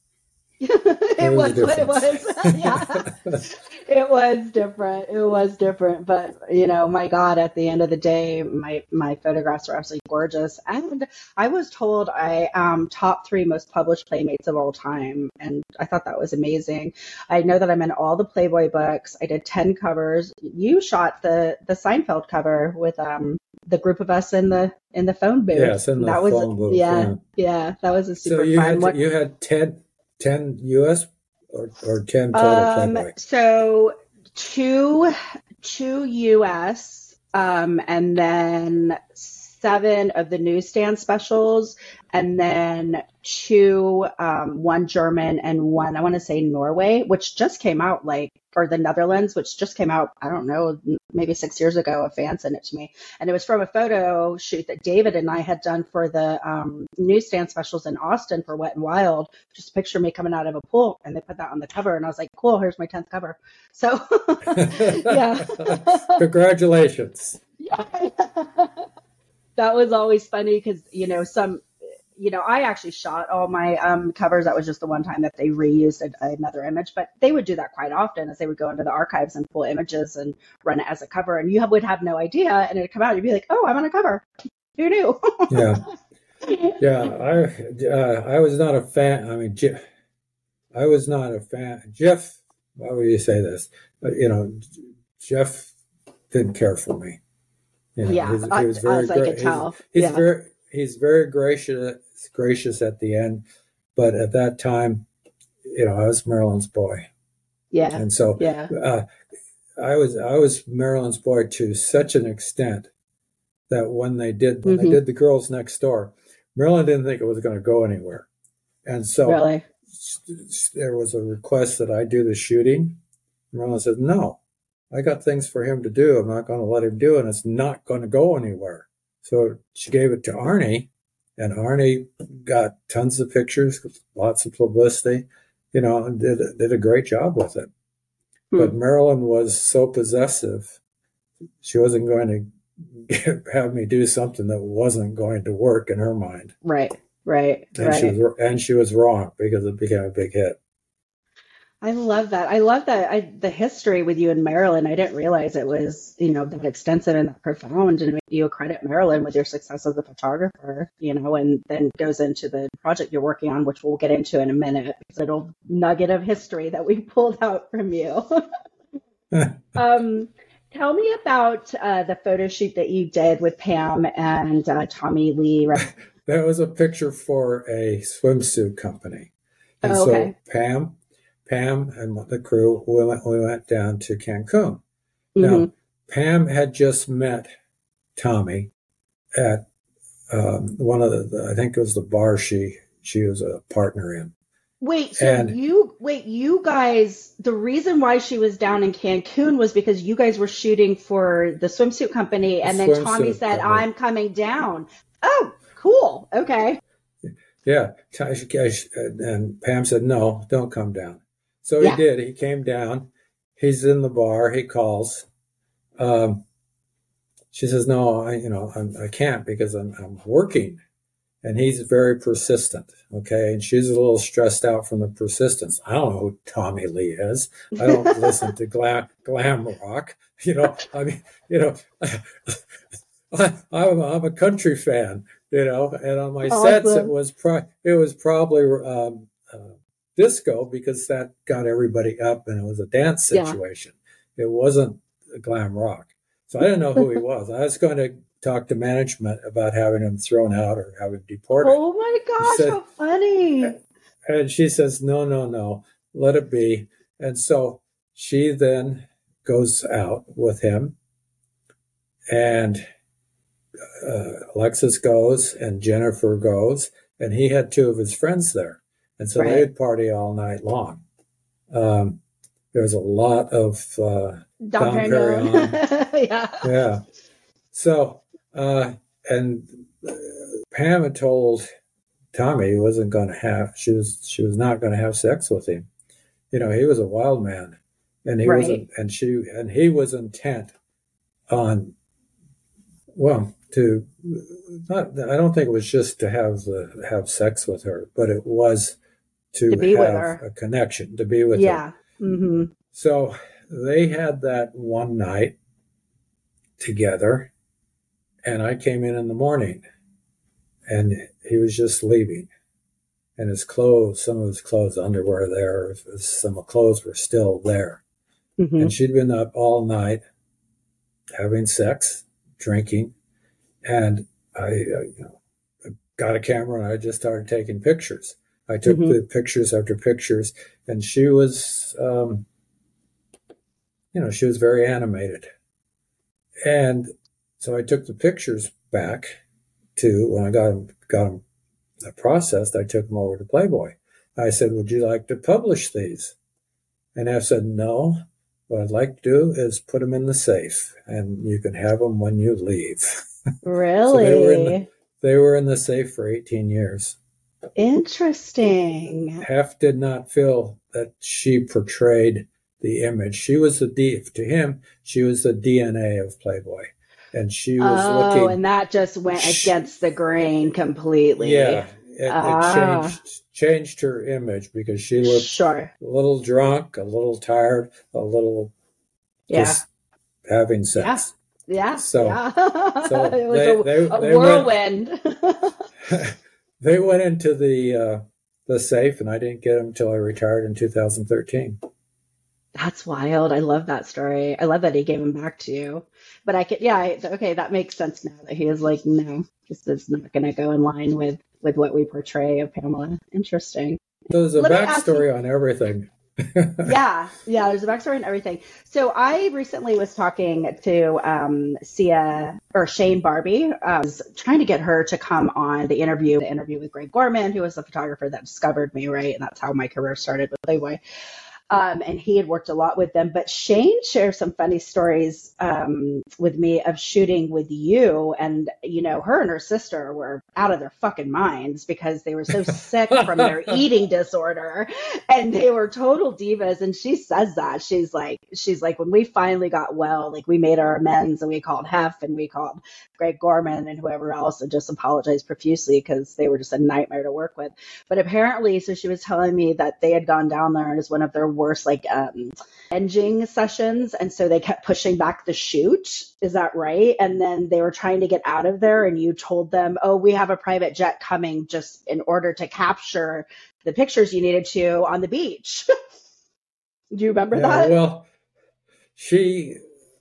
it was what it was. Yeah. It was different. It was different. But, you know, my God, at the end of the day, my, my photographs are absolutely gorgeous. And I was told I am top three most published Playmates of all time. And I thought that was amazing. I know that I'm in all the Playboy books. I did ten covers. You shot the, the Seinfeld cover with um the group of us in the in the phone booth. Yes, in the that phone was, booth. Yeah, yeah, yeah, that was a super so you fun had one. You had ten, ten U S or, or ten total um, Playboy? So two, two U S um, and then seven of the newsstand specials, and then two, um, one German and one, I want to say Norway, which just came out like, or the Netherlands, which just came out, I don't know, maybe six years ago. A fan sent it to me. And it was from a photo shoot that David and I had done for the um, newsstand specials in Austin for Wet and Wild. Just a picture of me coming out of a pool. And they put that on the cover. And I was like, cool, here's my tenth cover. So, yeah. Congratulations. Yeah. That was always funny because, you know, some, you know, I actually shot all my um, covers. That was just the one time that they reused a, another image, but they would do that quite often as they would go into the archives and pull images and run it as a cover. And you have, would have no idea. And it'd come out. You'd be like, oh, I'm on a cover. Who knew? Yeah. Yeah. I, uh, I was not a fan. I mean, Jeff, I was not a fan. Jeff, why would you say this? But, you know, Jeff didn't care for me. You know, yeah, he's, he was very as I could tell. He's, he's yeah. very he's very gracious gracious at the end, but at that time, you know, I was Marilyn's boy. Yeah, and so yeah, uh, I was I was Marilyn's boy to such an extent that when they did when mm-hmm. they did The Girls Next Door, Marilyn didn't think it was going to go anywhere, and so really? there was a request that I do the shooting. Marilyn said no. I got things for him to do. I'm not going to let him do it. And it's not going to go anywhere. So she gave it to Arnie, and Arnie got tons of pictures, lots of publicity, you know, and did, did a great job with it. Hmm. But Marilyn was so possessive. She wasn't going to get, have me do something that wasn't going to work in her mind. Right, right, and right. She was, and she was wrong because it became a big hit. I love that. I love that. I, the history with you and Marilyn, I didn't realize it was, you know, that extensive and that profound. And you credit Marilyn with your success as a photographer, you know, and then goes into the project you're working on, which we'll get into in a minute. It's a little nugget of history that we pulled out from you. um, tell me about uh, the photo shoot that you did with Pam and uh, Tommy Lee. Right? That was a picture for a swimsuit company. And oh, okay. so Pam... Pam and the crew, we went, we went down to Cancun. Mm-hmm. Now, Pam had just met Tommy at um, one of the, I think it was the bar she she was a partner in. Wait, so and, you, wait, you guys, the reason why she was down in Cancun was because you guys were shooting for the swimsuit company, and then Tommy said, company. I'm coming down. Oh, cool. Okay. Yeah. And Pam said, no, don't come down. So Yeah. he did. He came down. He's in the bar. He calls. Um, she says, no, I, you know, I'm, I can't because I'm, I'm working. And he's very persistent. Okay. And she's a little stressed out from the persistence. I don't know who Tommy Lee is. I don't listen to glam, glam rock. You know, I mean, you know, I, I'm, I'm a country fan, you know, and on my Awesome. sets, it was, pro- it was probably, um, uh, disco because that got everybody up and it was a dance situation. Yeah. It wasn't glam rock. So I didn't know who he was. I was going to talk to management about having him thrown out or having him deported. Oh my gosh, said, how funny. And she says, no, no, no, let it be. And so she then goes out with him and uh, Alexis goes and Jennifer goes, and he had two of his friends there. And so right. they'd party all night long. Um, there was a lot of uh, Dom Perignon. yeah. Yeah. So, uh, and uh, Pam had told Tommy he wasn't going to have, she was, she was not going to have sex with him. You know, he was a wild man, and he right. wasn't, and she, and he was intent on, well, to not, I don't think it was just to have the, have sex with her, but it was to, to be have with her. A connection, to be with yeah. her. Mm-hmm. So they had that one night together, and I came in in the morning, and he was just leaving, and his clothes, some of his clothes, underwear there, some clothes were still there. Mm-hmm. And she'd been up all night having sex, drinking, and I, uh, you know, got a camera and I just started taking pictures. I took mm-hmm. the pictures after pictures, and she was, um, you know, she was very animated. And so I took the pictures back to, when I got them, got them processed, I took them over to Playboy. I said, would you like to publish these? And I said, no, what I'd like to do is put them in the safe, and you can have them when you leave. Really? So they were in the, they were in the safe for eighteen years. Interesting. Hef did not feel that she portrayed the image. She was the D, to him, she was the D N A of Playboy. And she was oh, looking. Oh, and that just went she, against the grain completely. Yeah. It, ah. it changed changed her image because she looked sure. a little drunk, a little tired, a little yeah. just having sex. Yeah. Yeah. So, yeah. so it was they, a, they, a they whirlwind. Went, they went into the uh, the safe, and I didn't get them until I retired in two thousand thirteen. That's wild. I love that story. I love that he gave them back to you. But I could, yeah, I, okay, that makes sense now that he is like, no, this is not going to go in line with, with what we portray of Pamela. Interesting. So there's a Let backstory on everything. yeah, yeah, there's a backstory on everything. So I recently was talking to um, Sia or Shane Barbie. I was trying to get her to come on the interview, the interview with Greg Gorman, who was the photographer that discovered me, right? And that's how my career started with Playboy. Um, and he had worked a lot with them. But Shane shares some funny stories um, with me of shooting with you. And, you know, her and her sister were out of their fucking minds because they were so sick from their eating disorder. And they were total divas. And she says that. She's like, she's like, when we finally got well, like we made our amends and we called Hef and we called Greg Gorman and whoever else and just apologized profusely because they were just a nightmare to work with. But apparently, so she was telling me that they had gone down there and it's one of their worst like um engine sessions, and so they kept pushing back the shoot. Is that right? And then they were trying to get out of there, and you told them, oh, we have a private jet coming just in order to capture the pictures you needed to on the beach. Do you remember yeah, that? Well, she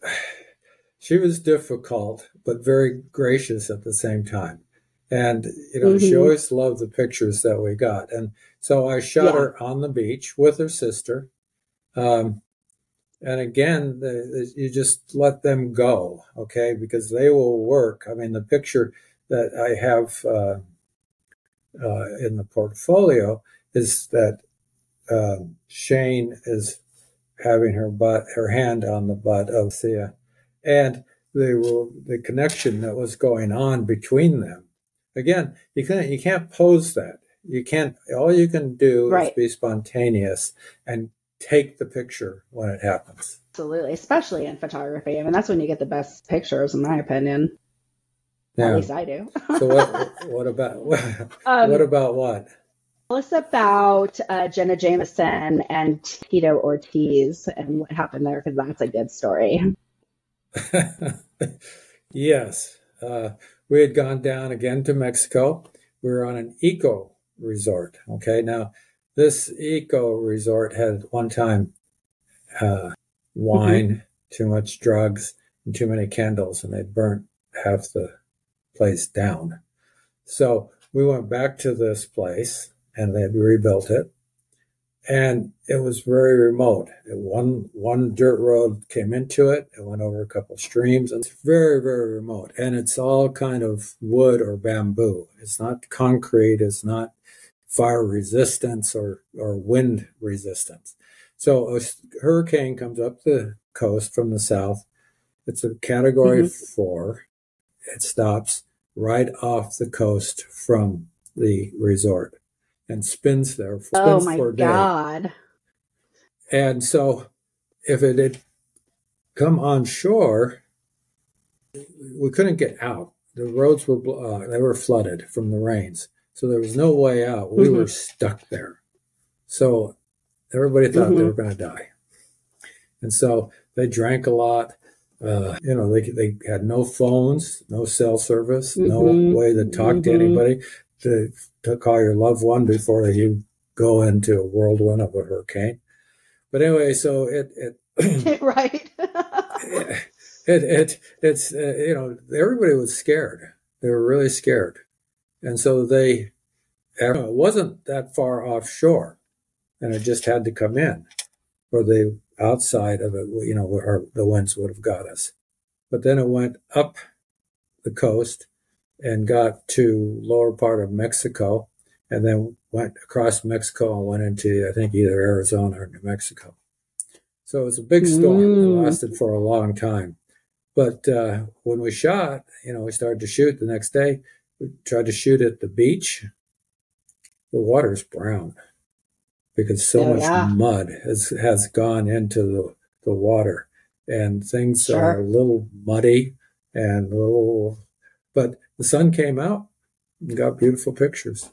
she was difficult but very gracious at the same time. And, you know, mm-hmm. she always loved the pictures that we got. And so I shot yeah. her on the beach with her sister. Um, and again, the, the, you just let them go, okay, because they will work. I mean, the picture that I have uh, uh, in the portfolio is that uh, Shane is having her butt, her hand on the butt of Sia. And they will, the connection that was going on between them. Again, you can't, you can't pose that. You can't, all you can do Right. is be spontaneous and take the picture when it happens. Absolutely, especially in photography. I mean, that's when you get the best pictures, in my opinion. Yeah. At least I do. So what, what about, um, what about what? Tell us about uh, Jenna Jameson and Tito Ortiz and what happened there, because that's a good story. Yes. Uh, we had gone down again to Mexico. We were on an eco resort. Okay. Now, this eco resort had one time uh, wine, mm-hmm. too much drugs, and too many candles, and they burnt half the place down. So we went back to this place, and they had rebuilt it. And it was very remote. One one dirt road came into it. It went over a couple of streams. And it's very, very remote. And it's all kind of wood or bamboo. It's not concrete. It's not fire resistance or, or wind resistance. So a hurricane comes up the coast from the south. It's a category mm-hmm. four. It stops right off the coast from the resort and spins there. Spins oh my for a day. God. And so if it had come on shore, we couldn't get out. The roads were, uh, they were flooded from the rains. So there was no way out. We mm-hmm. were stuck there. So everybody thought mm-hmm. they were going to die. And so they drank a lot. Uh, you know, they they had no phones, no cell service, mm-hmm. no way to talk mm-hmm. to anybody, to, to call your loved one before you go into a whirlwind of a hurricane. But anyway, so it, it right. it, it, it, it's, uh, you know, everybody was scared. They were really scared. And so they, it wasn't that far offshore, and it just had to come in, or the outside of it, you know, or the winds would have got us. But then it went up the coast and got to lower part of Mexico, and then went across Mexico and went into, I think, either Arizona or New Mexico. So it was a big storm. Mm. It lasted for a long time. But uh, when we shot, you know, we started to shoot the next day. We tried to shoot at the beach. The water's brown because so oh, much yeah. mud has, has gone into the, the water. And things sure. are a little muddy and a little... But the sun came out and got beautiful pictures.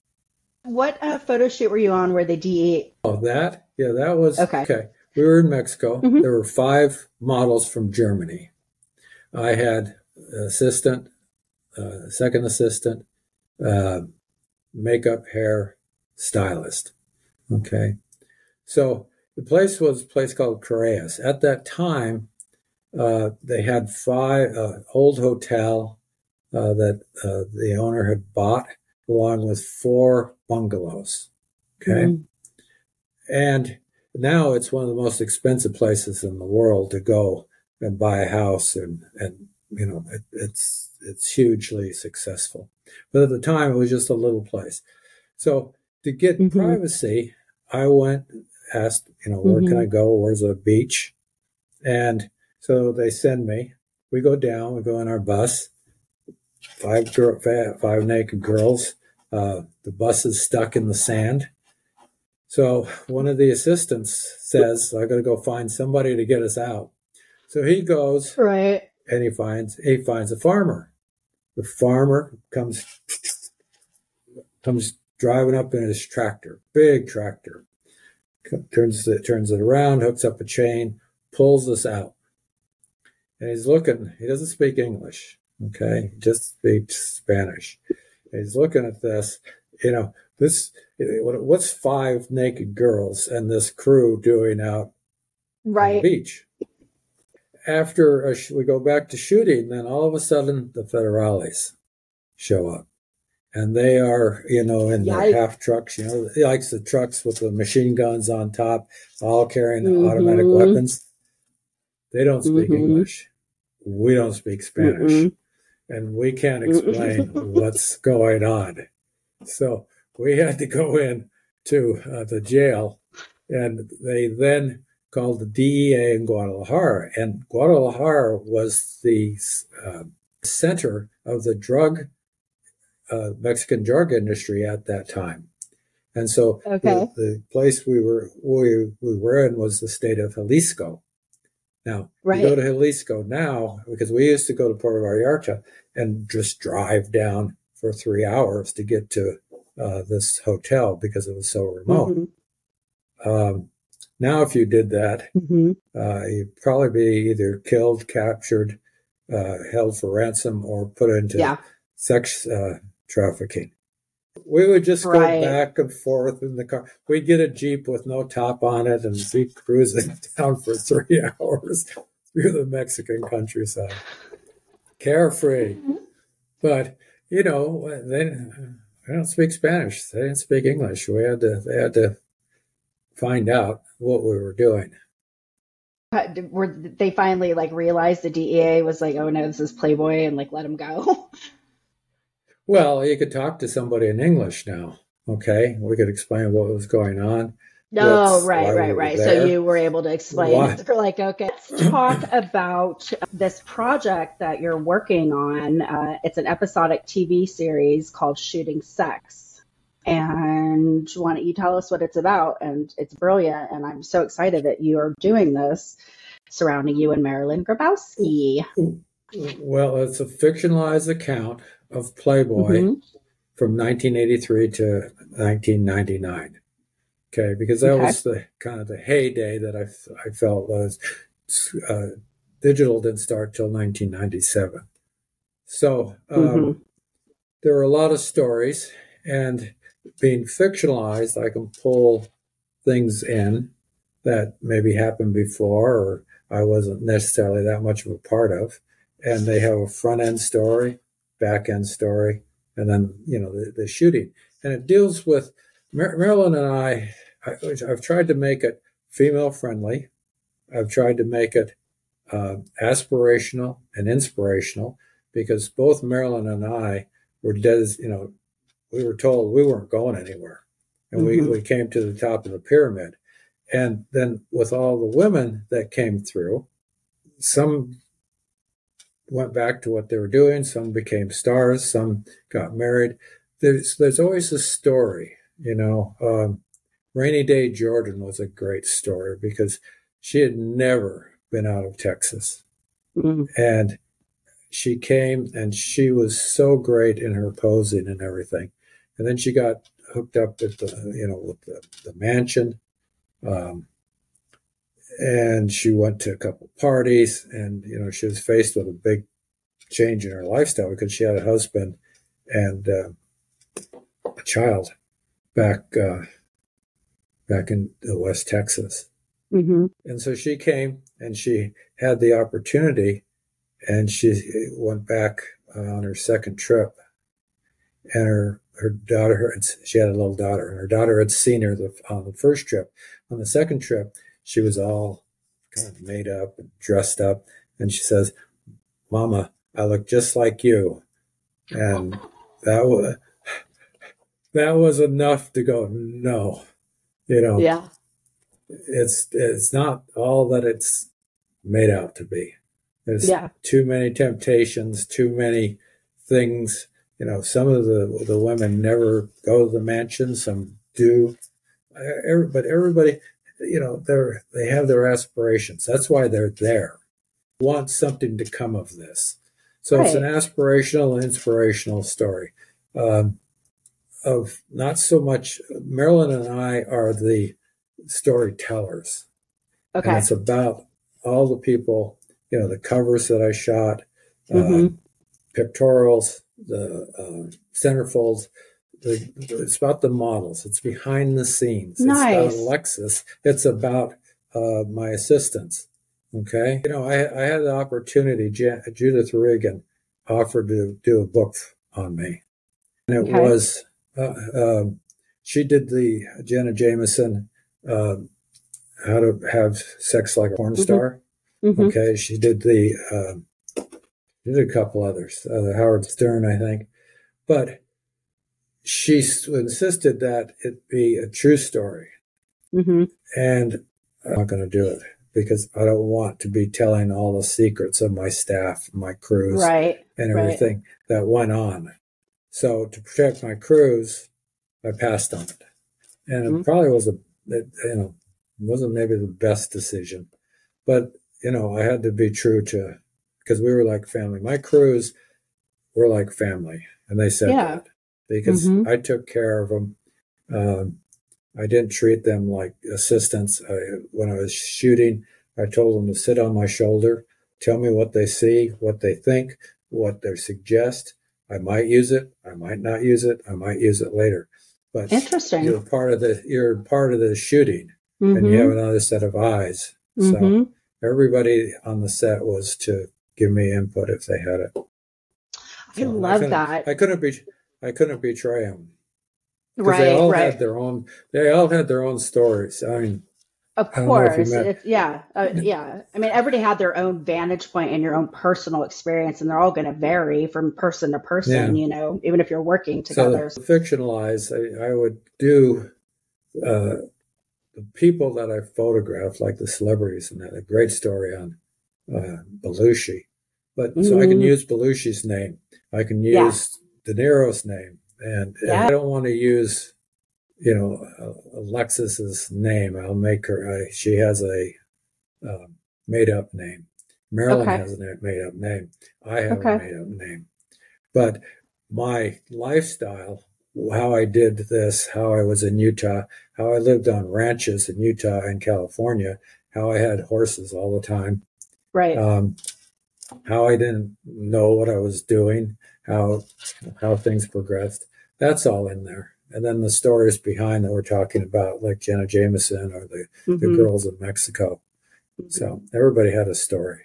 What uh, photo shoot were you on where the D E? Oh, that? Yeah, that was... Okay. okay. We were in Mexico. Mm-hmm. There were five models from Germany. I had an assistant, uh, second assistant, uh, makeup, hair, stylist. Okay. So the place was a place called Correas. At that time, uh, they had five, uh, old hotel uh, that uh, the owner had bought, along with four bungalows. Okay. Mm-hmm. And now it's one of the most expensive places in the world to go and buy a house, and, and you know, it, it's it's hugely successful. But at the time, it was just a little place. So to get mm-hmm. privacy, I went, asked, you know, where mm-hmm. can I go? Where's a beach? And so they send me. We go down. We go in our bus. Five girl, five naked girls. Uh, the bus is stuck in the sand. So one of the assistants says, I got to go find somebody to get us out. So he goes, right, and he finds he finds a farmer. The farmer comes comes driving up in his tractor, big tractor. Turns it turns it around, hooks up a chain, pulls us out. And he's looking. He doesn't speak English, okay? He just speaks Spanish. And he's looking at this, you know, this. What's five naked girls and this crew doing out right. on the beach? After a sh- we go back to shooting, then all of a sudden the federales show up. And they are, you know, in their half trucks, you know, he likes the trucks with the machine guns on top, all carrying mm-hmm. automatic weapons. They don't speak mm-hmm. English. We don't speak Spanish. Mm-hmm. And we can't explain what's going on. So we had to go in to uh, the jail, and they then called the D E A in Guadalajara. And Guadalajara was the uh, center of the drug uh, Mexican drug industry at that time. And so Okay. the, the place we were we, we were in was the state of Jalisco. Now, Right. you go to Jalisco now, because we used to go to Puerto Vallarta and just drive down for three hours to get to uh, this hotel because it was so remote. Mm-hmm. Um, now, if you did that, Mm-hmm. uh, you'd probably be either killed, captured, uh, held for ransom, or put into Yeah. sex uh, trafficking. We would just Right. go back and forth in the car. We'd get a Jeep with no top on it and be cruising down for three hours through the Mexican countryside. Carefree. But, you know, they, they don't speak Spanish. They didn't speak English. We had to, they had to find out what we were doing. Uh, Were they finally like realized the D E A was like, oh no, this is Playboy, and like let him go? Well, you could talk to somebody in English now. Okay, we could explain what was going on. No, what's- right, why right, we were right. So there. you were able to explain. Why? They're like, okay, let's talk about this project that you're working on. Uh, it's an episodic T V series called Shooting Sex. And why don't you tell us what it's about? And it's brilliant. And I'm so excited that you are doing this surrounding you and Marilyn Grabowski. Well, it's a fictionalized account of Playboy Mhm. from nineteen eighty-three to nineteen ninety-nine. Okay, because that Okay. was the kind of the heyday that I, I felt was uh, digital didn't start till nineteen ninety-seven. So um, Mhm. there are a lot of stories, and being fictionalized, I can pull things in that maybe happened before or I wasn't necessarily that much of a part of. And they have a front end story, back end story, and then, you know, the, the shooting. And it deals with Mar- Marilyn and I, I, I've tried to make it female friendly. I've tried to make it uh, aspirational and inspirational because both Marilyn and I were dead, you know, we were told we weren't going anywhere. And we, Mhm. we came to the top of the pyramid. And then with all the women that came through, some went back to what they were doing, some became stars, some got married. There's there's always a story, you know. Um, Rainy Day Jordan was a great story because she had never been out of Texas. Mhm. And she came and she was so great in her posing and everything. And then she got hooked up with the, you know, with the, the mansion. Um, and she went to a couple parties and, you know, she was faced with a big change in her lifestyle because she had a husband and uh, a child back, uh, back in West Texas. Mhm. And so she came and she had the opportunity and she went back uh, on her second trip and her, her daughter, she had a little daughter, and her daughter had seen her the, on the first trip. On the second trip, she was all kind of made up and dressed up. And she says, Mama, I look just like you. And that was, that was enough to go, no, you know, Yeah. it's, it's not all that it's made out to be. There's Yeah. too many temptations, too many things. You know, some of the the women never go to the mansion, some do. Every, but everybody, you know, they're they have their aspirations. That's why they're there. Want something to come of this. So it's an Right. aspirational and inspirational story. Um, of not so much, Marilyn and I are the storytellers. And Okay. it's about all the people, you know, the covers that I shot, Mhm. uh, pictorials, the uh, centerfolds. The, it's about the models. It's behind the scenes. It's Nice. about Alexis. It's about uh, my assistants. Okay. You know, I, I had the opportunity, Jan- Judith Regan offered to do a book on me. And it Okay. was, uh, um, she did the Jenna Jameson, uh, How to Have Sex Like a Porn Mhm. Star. Mhm. Okay. She did the, um, she did a couple others, uh, Howard Stern, I think. But she insisted that it be a true story. Mhm. And I'm not going to do it because I don't want to be telling all the secrets of my staff, my crews, Right. and Right. everything that went on. So to protect my cruise, I passed on it. And it mm-hmm. probably was a, it, you know, wasn't maybe the best decision. But, you know, I had to be true to, because we were like family. My crews were like family. And they said yeah. that because mm-hmm. I took care of them. Um, I didn't treat them like assistants. I, when I was shooting, I told them to sit on my shoulder, tell me what they see, what they think, what they suggest. I might use it. I might not use it. I might use it later. But interesting. You're part of the you're part of the shooting, mm-hmm. and you have another set of eyes. Mm-hmm. So everybody on the set was to give me input if they had it. I so love I that. I couldn't be I couldn't betray them. Right, they all right. had their own. They all had their own stories. I mean, of course, if, yeah, uh, yeah. I mean, everybody had their own vantage point and your own personal experience, and they're all going to vary from person to person. Yeah. You know, even if you're working together. So fictionalize, I, I would do uh, the people that I photographed, like the celebrities, and that a great story on uh, Belushi. But mm-hmm. so I can use Belushi's name. I can use yeah. De Niro's name. And, yeah. and I don't want to use, you know, uh, Alexis's name. I'll make her, I, she has a uh, made up name. Marilyn okay. has a made up name. I have okay. a made up name. But my lifestyle, how I did this, how I was in Utah, how I lived on ranches in Utah and California, how I had horses all the time. Right. Um, how I didn't know what I was doing, how how things progressed. That's all in there. And then the stories behind that we're talking about, like Jenna Jameson or the, mm-hmm. the girls in Mexico. Mm-hmm. So everybody had a story.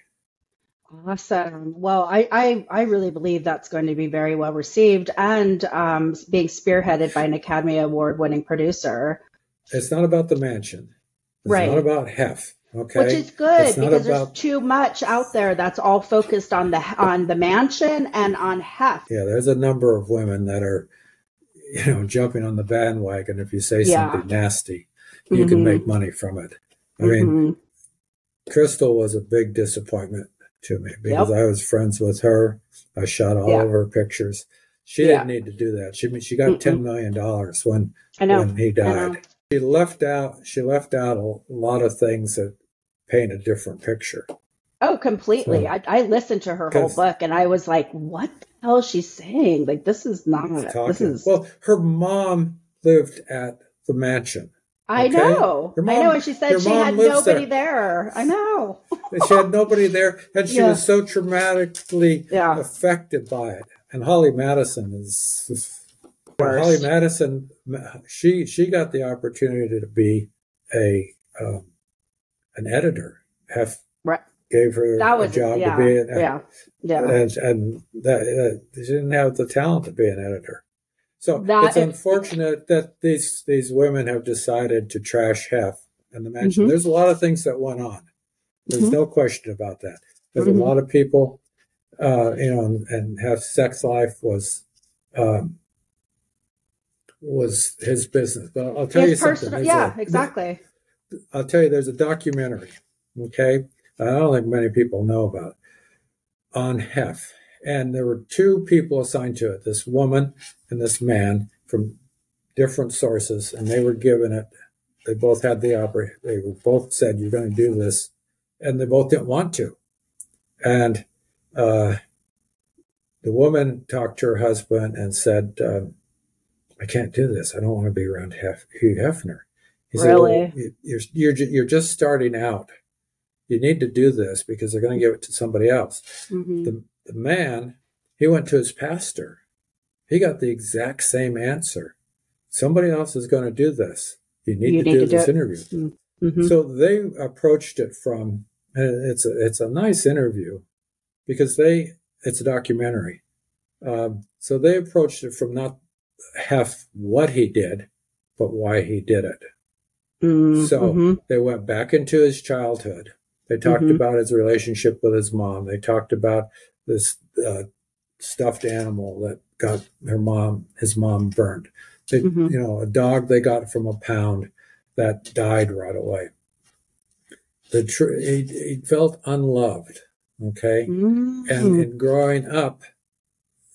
Awesome. Well, I, I, I really believe that's going to be very well received and um, being spearheaded by an Academy Award winning producer. It's not about the mansion. It's right. not about Hef. Okay. Which is good it's because about, there's too much out there that's all focused on the on the mansion and on Hef. Yeah, there's a number of women that are, you know, jumping on the bandwagon. If you say yeah. something nasty, you mm-hmm. can make money from it. I mm-hmm. mean, Crystal was a big disappointment to me because yep. I was friends with her. I shot all yeah. of her pictures. She yeah. didn't need to do that. She she got Mm-mm. ten million dollars when I know. when he died. She left out. She left out a lot of things that paint a different picture. Oh, completely. So, I, I listened to her whole book and I was like, what the hell is she saying? Like, this is not, talking, this is. Well, her mom lived at the mansion. I okay? know. Mom, I know. And she said she had nobody there. there. I know. She had nobody there. And she yeah. was so traumatically yeah. affected by it. And Holly Madison is, Holly Madison, she, she got the opportunity to be a, um, an editor. Hef right. gave her that was, a job yeah, to be an yeah, yeah. and, and that uh, she didn't have the talent to be an editor. So that it's unfortunate that these these women have decided to trash Hef and the mansion. Mm-hmm. There's a lot of things that went on. There's mm-hmm. no question about that. There's mm-hmm. a lot of people, uh, you know, and, and Hef's sex life was um, was his business. But I'll tell his you personal, something. Yeah, a, exactly. I'll tell you, there's a documentary, okay? I don't think many people know about it, on Hef. And there were two people assigned to it, this woman and this man from different sources, and they were given it. They both had the opera. They were both said, you're going to do this. And they both didn't want to. And uh, the woman talked to her husband and said, um, I can't do this. I don't want to be around Hef- Hugh Hefner. He really? said, well, you're, you're, you're just starting out. You need to do this because they're going to give it to somebody else. Mm-hmm. The, the man, he went to his pastor. He got the exact same answer. Somebody else is going to do this. You need you to need do to this do interview. Mm-hmm. So they approached it from, and it's a, it's a nice interview because they, it's a documentary. Um, so they approached it from not half what he did, but why he did it. Mm-hmm. So they went back into his childhood. They talked mm-hmm. about his relationship with his mom. They talked about this uh, stuffed animal that got her mom, his mom burned. They, mm-hmm. You know, a dog they got from a pound that died right away. The tr- he, he felt unloved. Okay, mm-hmm. and in growing up,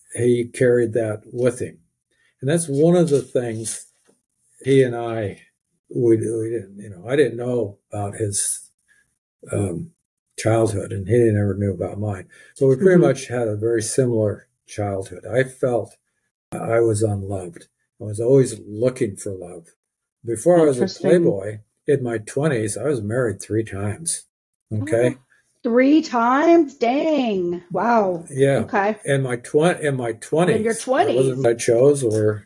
he carried that with him. And that's one of the things he and I, we, we didn't, you know, I didn't know about his um, childhood, and he never knew about mine. So we pretty mm-hmm. much had a very similar childhood. I felt I was unloved. I was always looking for love. Before I was a playboy, in my twenties, I was married three times. Okay. Oh, three times? Dang. Wow. Yeah. Okay. In my twenty, in my twenties. In your twenties. Wasn't what I chose or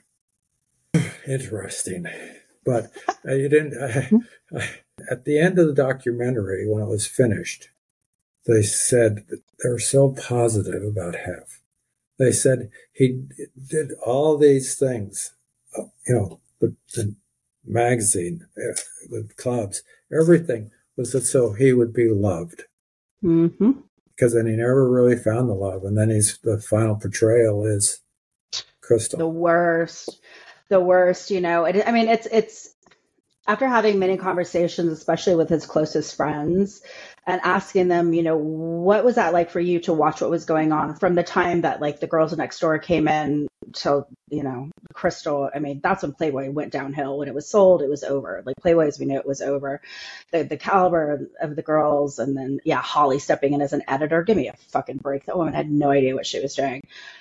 interesting, but I didn't. I, I, at the end of the documentary, when it was finished, they said they were so positive about Hef. They said he did all these things, you know, the, the magazine, the clubs, everything was so he would be loved. Mm-hmm. Because then he never really found the love, and then he's the final portrayal is Crystal. The worst, the worst. You know, it, I mean, it's it's after having many conversations, especially with his closest friends, and asking them, you know, what was that like for you to watch what was going on from the time that like the Girls Next Door came in till, you know, Crystal. I mean, that's when Playboy went downhill. When it was sold, it was over. Like Playboy, as we knew, it was over. The the caliber of the girls, and then yeah, Holly stepping in as an editor. Give me a fucking break. That woman had no idea what she was doing.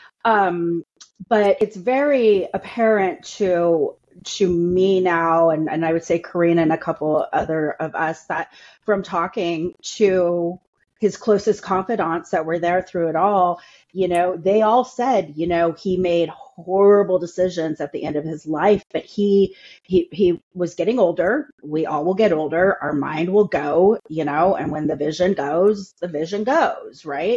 Um, but it's very apparent to to me now, and, and I would say Karina and a couple other of us, that from talking to his closest confidants that were there through it all, you know, they all said, you know, he made horrible decisions at the end of his life, but he he he was getting older. We all will get older. Our mind will go, you know, and when the vision goes, the vision goes, right?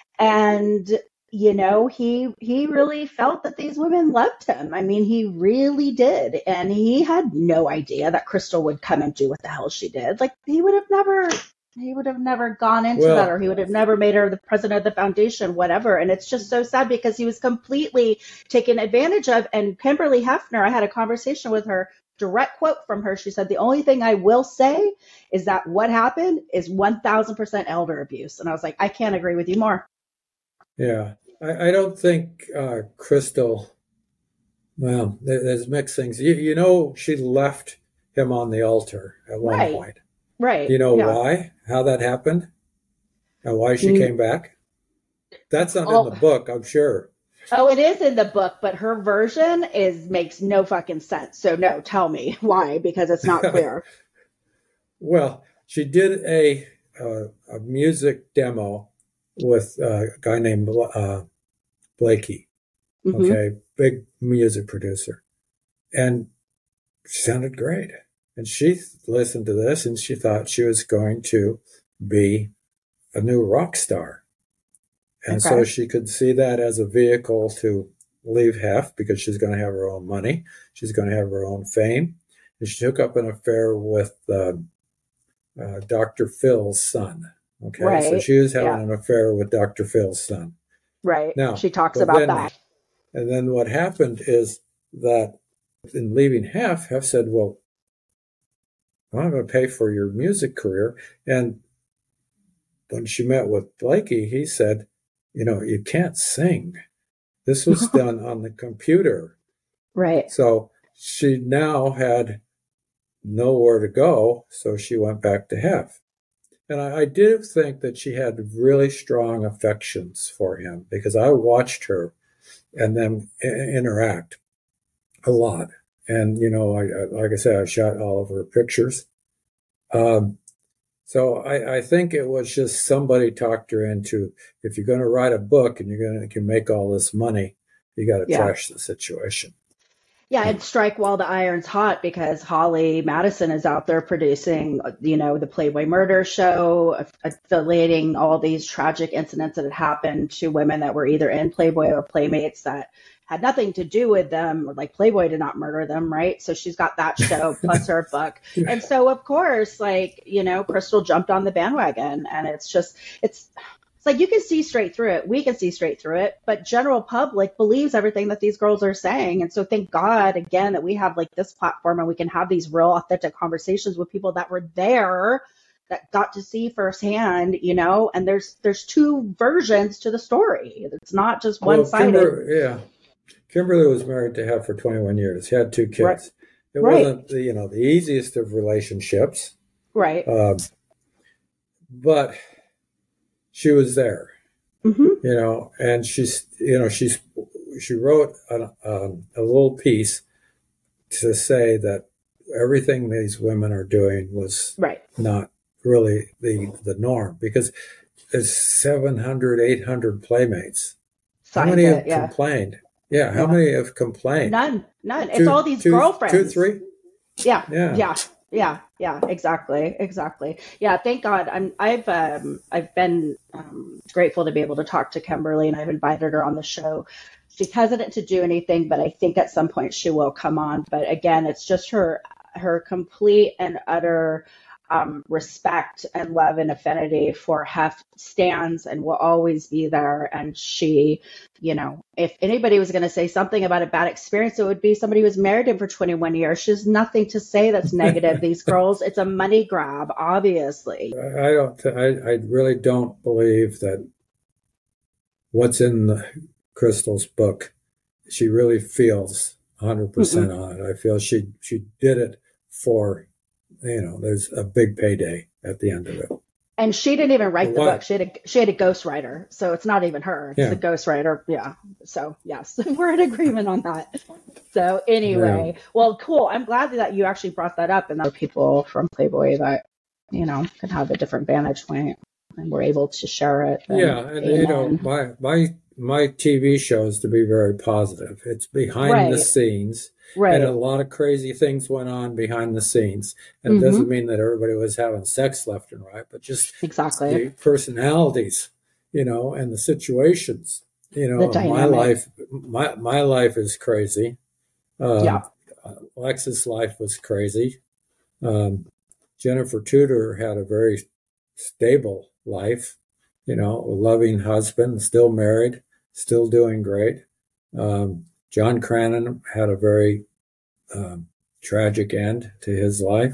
And you know, he he really felt that these women loved him. I mean, he really did. And he had no idea that Crystal would come and do what the hell she did. Like, he would have never, he would have never gone into well, that, or he would have never made her the president of the foundation, whatever. And it's just so sad because he was completely taken advantage of. And Kimberly Hefner, I had a conversation with her, direct quote from her. She said, the only thing I will say is that what happened is one thousand percent elder abuse. And I was like, I can't agree with you more. Yeah, I, I don't think uh, Crystal, well, there, there's mixed things. You, you know, she left him on the altar at one right. point. Right. You know yeah. why? How that happened? And why she mm. came back? That's not oh. in the book, I'm sure. Oh, it is in the book, but her version is makes no fucking sense. So no, tell me why, because it's not clear. Well, she did a, uh, a music demo with uh, a guy named uh, Blakey, mm-hmm. okay, big music producer. And she sounded great. And she listened to this and she thought she was going to be a new rock star. And okay. so she could see that as a vehicle to leave Hef because she's going to have her own money. She's going to have her own fame. And she took up an affair with uh, uh, Doctor Phil's son. Okay, right. so she was having yeah. an affair with Doctor Phil's son. Right. Now she talks about then, that. And then what happened is that in leaving Hef, Hef said, well, I'm not going to pay for your music career. And when she met with Blakey, he said, you know, you can't sing. This was done on the computer. Right. So she now had nowhere to go, so she went back to Hef. And I, I did think that she had really strong affections for him because I watched her and them interact a lot. And, you know, I, I like I said, I shot all of her pictures. Um, so I, I think it was just somebody talked her into, if you're going to write a book and you're going to can make all this money, you got to yeah. trash the situation. Yeah, and strike while the iron's hot because Holly Madison is out there producing, you know, the Playboy Murder Show, affiliating all these tragic incidents that had happened to women that were either in Playboy or Playmates that had nothing to do with them, or like Playboy did not murder them, right? So she's got that show plus her book. And so, of course, like, you know, Crystal jumped on the bandwagon, and it's just, it's, it's like you can see straight through it. We can see straight through it, but general public believes everything that these girls are saying. And so thank God, again, that we have like this platform and we can have these real authentic conversations with people that were there that got to see firsthand, you know, and there's there's two versions to the story. It's not just one sided. Well, Kimber, yeah. Kimberly was married to Hef for twenty-one years. He had two kids. Right. It right. wasn't, you know, the easiest of relationships. Right. Um, but she was there, mm-hmm. you know, and she's, you know, she's, she wrote a, um, a little piece to say that everything these women are doing was right. not really the, the norm, because there's seven hundred, eight hundred playmates. Signed how many it, have yeah. complained? Yeah. How yeah. many have complained? None, none. It's two, all these two, girlfriends. Two, three? Yeah. Yeah. Yeah. Yeah. Yeah. Exactly. Exactly. Yeah. Thank God. I'm, I've, um, I've been um, grateful to be able to talk to Kimberly, and I've invited her on the show. She's hesitant to do anything, but I think at some point she will come on. But again, it's just her, her complete and utter um, respect and love and affinity for Hef stands and will always be there. And she, you know, if anybody was going to say something about a bad experience, it would be somebody who's married him for twenty-one years. She has nothing to say that's negative. These girls, it's a money grab, obviously. I don't, I, I really don't believe that what's in the Crystal's book, she really feels one hundred percent mm-mm. on it. I feel she, she did it for, you know, there's a big payday at the end of it. And she didn't even write the Why? book. She had a she had a ghostwriter, so it's not even her. It's yeah. a ghostwriter. Yeah. So yes, we're in agreement on that. So anyway, yeah. Well, cool. I'm glad that you actually brought that up, and there are people from Playboy that, you know, could have a different vantage point, and we're able to share it. And, yeah, and amen. You know, my my my T V show is to be very positive. It's behind right. the scenes. Right. And a lot of crazy things went on behind the scenes. And mm-hmm. it doesn't mean that everybody was having sex left and right, but just exactly the personalities, you know, and the situations. You know, my life, my my life is crazy. Um, yeah. Alexis' life was crazy. Um, Jennifer Tudor had a very stable life, you know, a loving husband, still married, still doing great. Um, John Cranon had a very um, tragic end to his life.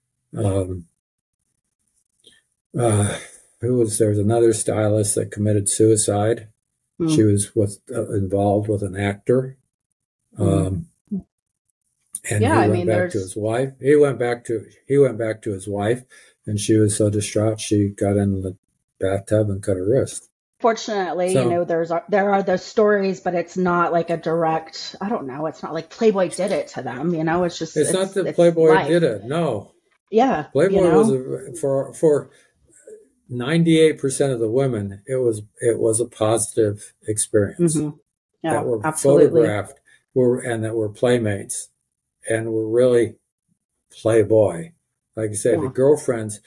Um, uh, who was there was another stylist that committed suicide. Mm. She was with uh, involved with an actor, um, mm. and yeah, he I went mean, back there's... to his wife. He went back to he went back to his wife, and she was so distraught she got in the bathtub and cut her wrist. Fortunately, so, you know, there's there are those stories, but it's not like a direct. I don't know. It's not like Playboy did it to them. You know, it's just it's, it's not that it's Playboy life. did it. No. Yeah. Playboy you know? was a, for for ninety-eight percent of the women. It was it was a positive experience. Mm-hmm. Yeah, that were absolutely. photographed were and that were playmates and were really Playboy. Like I said, yeah. the girlfriends,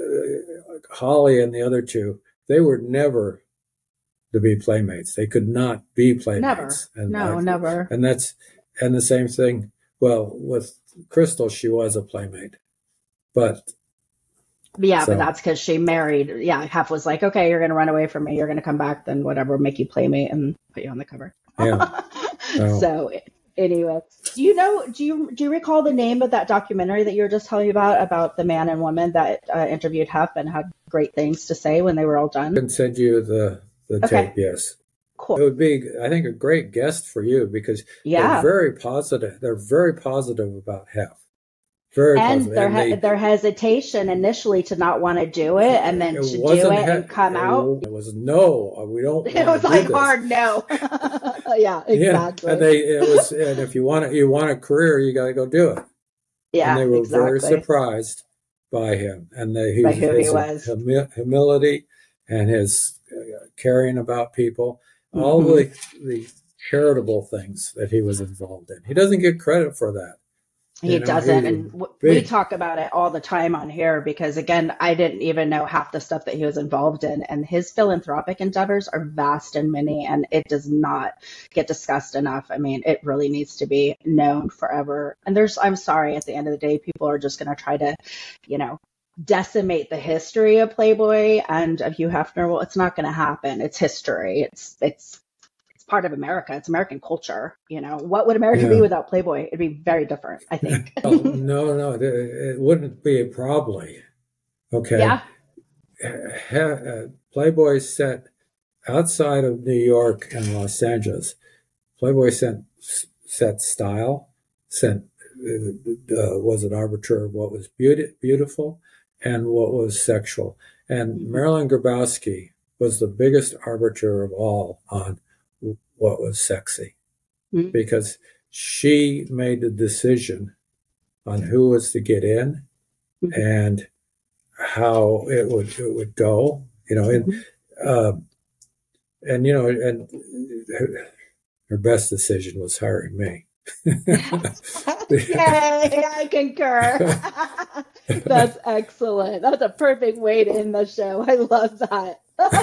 uh, Holly and the other two, they were never to be playmates. They could not be playmates. Never. And no, I, never. And that's and the same thing. Well, with Crystal, she was a playmate, but yeah, so. but that's because she married. Yeah, Hef was like, okay, you're going to run away from me. You're going to come back, then whatever, make you playmate and put you on the cover. Yeah. Oh. So anyway, do you know? Do you do you recall the name of that documentary that you were just telling me about about the man and woman that uh, interviewed Hef and had great things to say when they were all done? I can send you the. The okay. tape, yes. Cool. It would be, I think, a great guest for you because yeah. they're very positive. They're very positive about Hef. Very and positive. Their and they, their hesitation initially to not want to do it and then it to do it he- and come it, out. It was no, we don't. It was like this. Hard no. yeah, exactly. Yeah, and they it was, and if you want you want a career, you got to go do it. Yeah, and they were exactly. very surprised by him and the, he, by who his he was. Humi- humility and his. Uh, caring about people, all mm-hmm. the the charitable things that he was involved in. He doesn't get credit for that. He you know, doesn't. And w- we talk about it all the time on here because, again, I didn't even know half the stuff that he was involved in. And his philanthropic endeavors are vast and many, and it does not get discussed enough. I mean, it really needs to be known forever. And there's, I'm sorry, at the end of the day, people are just going to try to, you know, decimate the history of Playboy and of Hugh Hefner. Well, it's not going to happen. It's history. It's it's it's part of America. It's American culture. You know, what would America yeah. be without Playboy? It'd be very different, I think. oh, no, no, it wouldn't be probably. Okay. Yeah. Ha- Playboy sent outside of New York and Los Angeles. Playboy sent set style, sent uh, was an arbiter of what was beauty, beautiful and what was sexual. And mm-hmm. Marilyn Grabowski was the biggest arbiter of all on what was sexy, mm-hmm. because she made the decision on who was to get in mm-hmm. and how it would it would go, you know, and mm-hmm. uh, and you know, and her, her best decision was hiring me. Yay, I concur. That's excellent. That's a perfect way to end the show. I love that.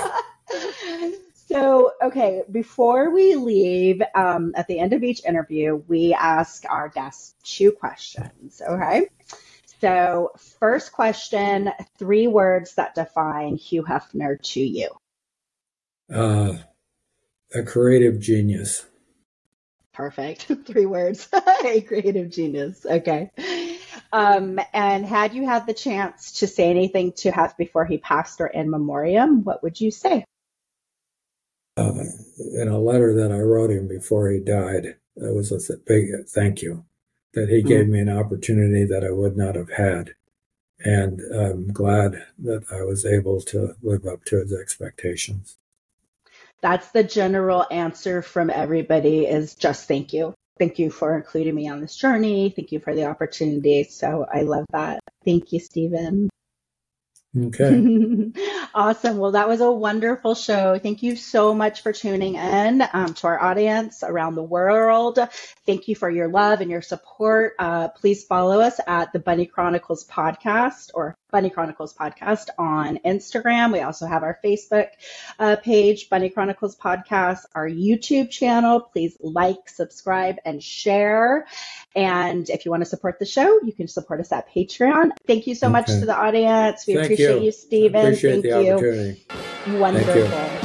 So, okay, before we leave, um, at the end of each interview, we ask our guests two questions, okay? So, first question, three words that define Hugh Hefner to you. Uh, a creative genius. Perfect. Three words. A creative genius. Okay. Um, and had you had the chance to say anything to Hef before he passed or in memoriam, what would you say? Uh, in a letter that I wrote him before he died, it was a big thank you that he mm-hmm. gave me an opportunity that I would not have had. And I'm glad that I was able to live up to his expectations. That's the general answer from everybody is just thank you. Thank you for including me on this journey. Thank you for the opportunity. So I love that. Thank you, Stephen. Okay. Awesome. Well, that was a wonderful show. Thank you so much for tuning in um, to our audience around the world. Thank you for your love and your support. Uh, please follow us at the Bunny Chronicles podcast or Bunny Chronicles podcast on Instagram. We also have our Facebook uh, page, Bunny Chronicles Podcast, our YouTube channel. Please like, subscribe, and share. And if you want to support the show, you can support us at Patreon. Thank you so okay. much to the audience. We Thank appreciate you, you Stephen. Appreciate Thank the you. Opportunity. Wonderful. Thank you.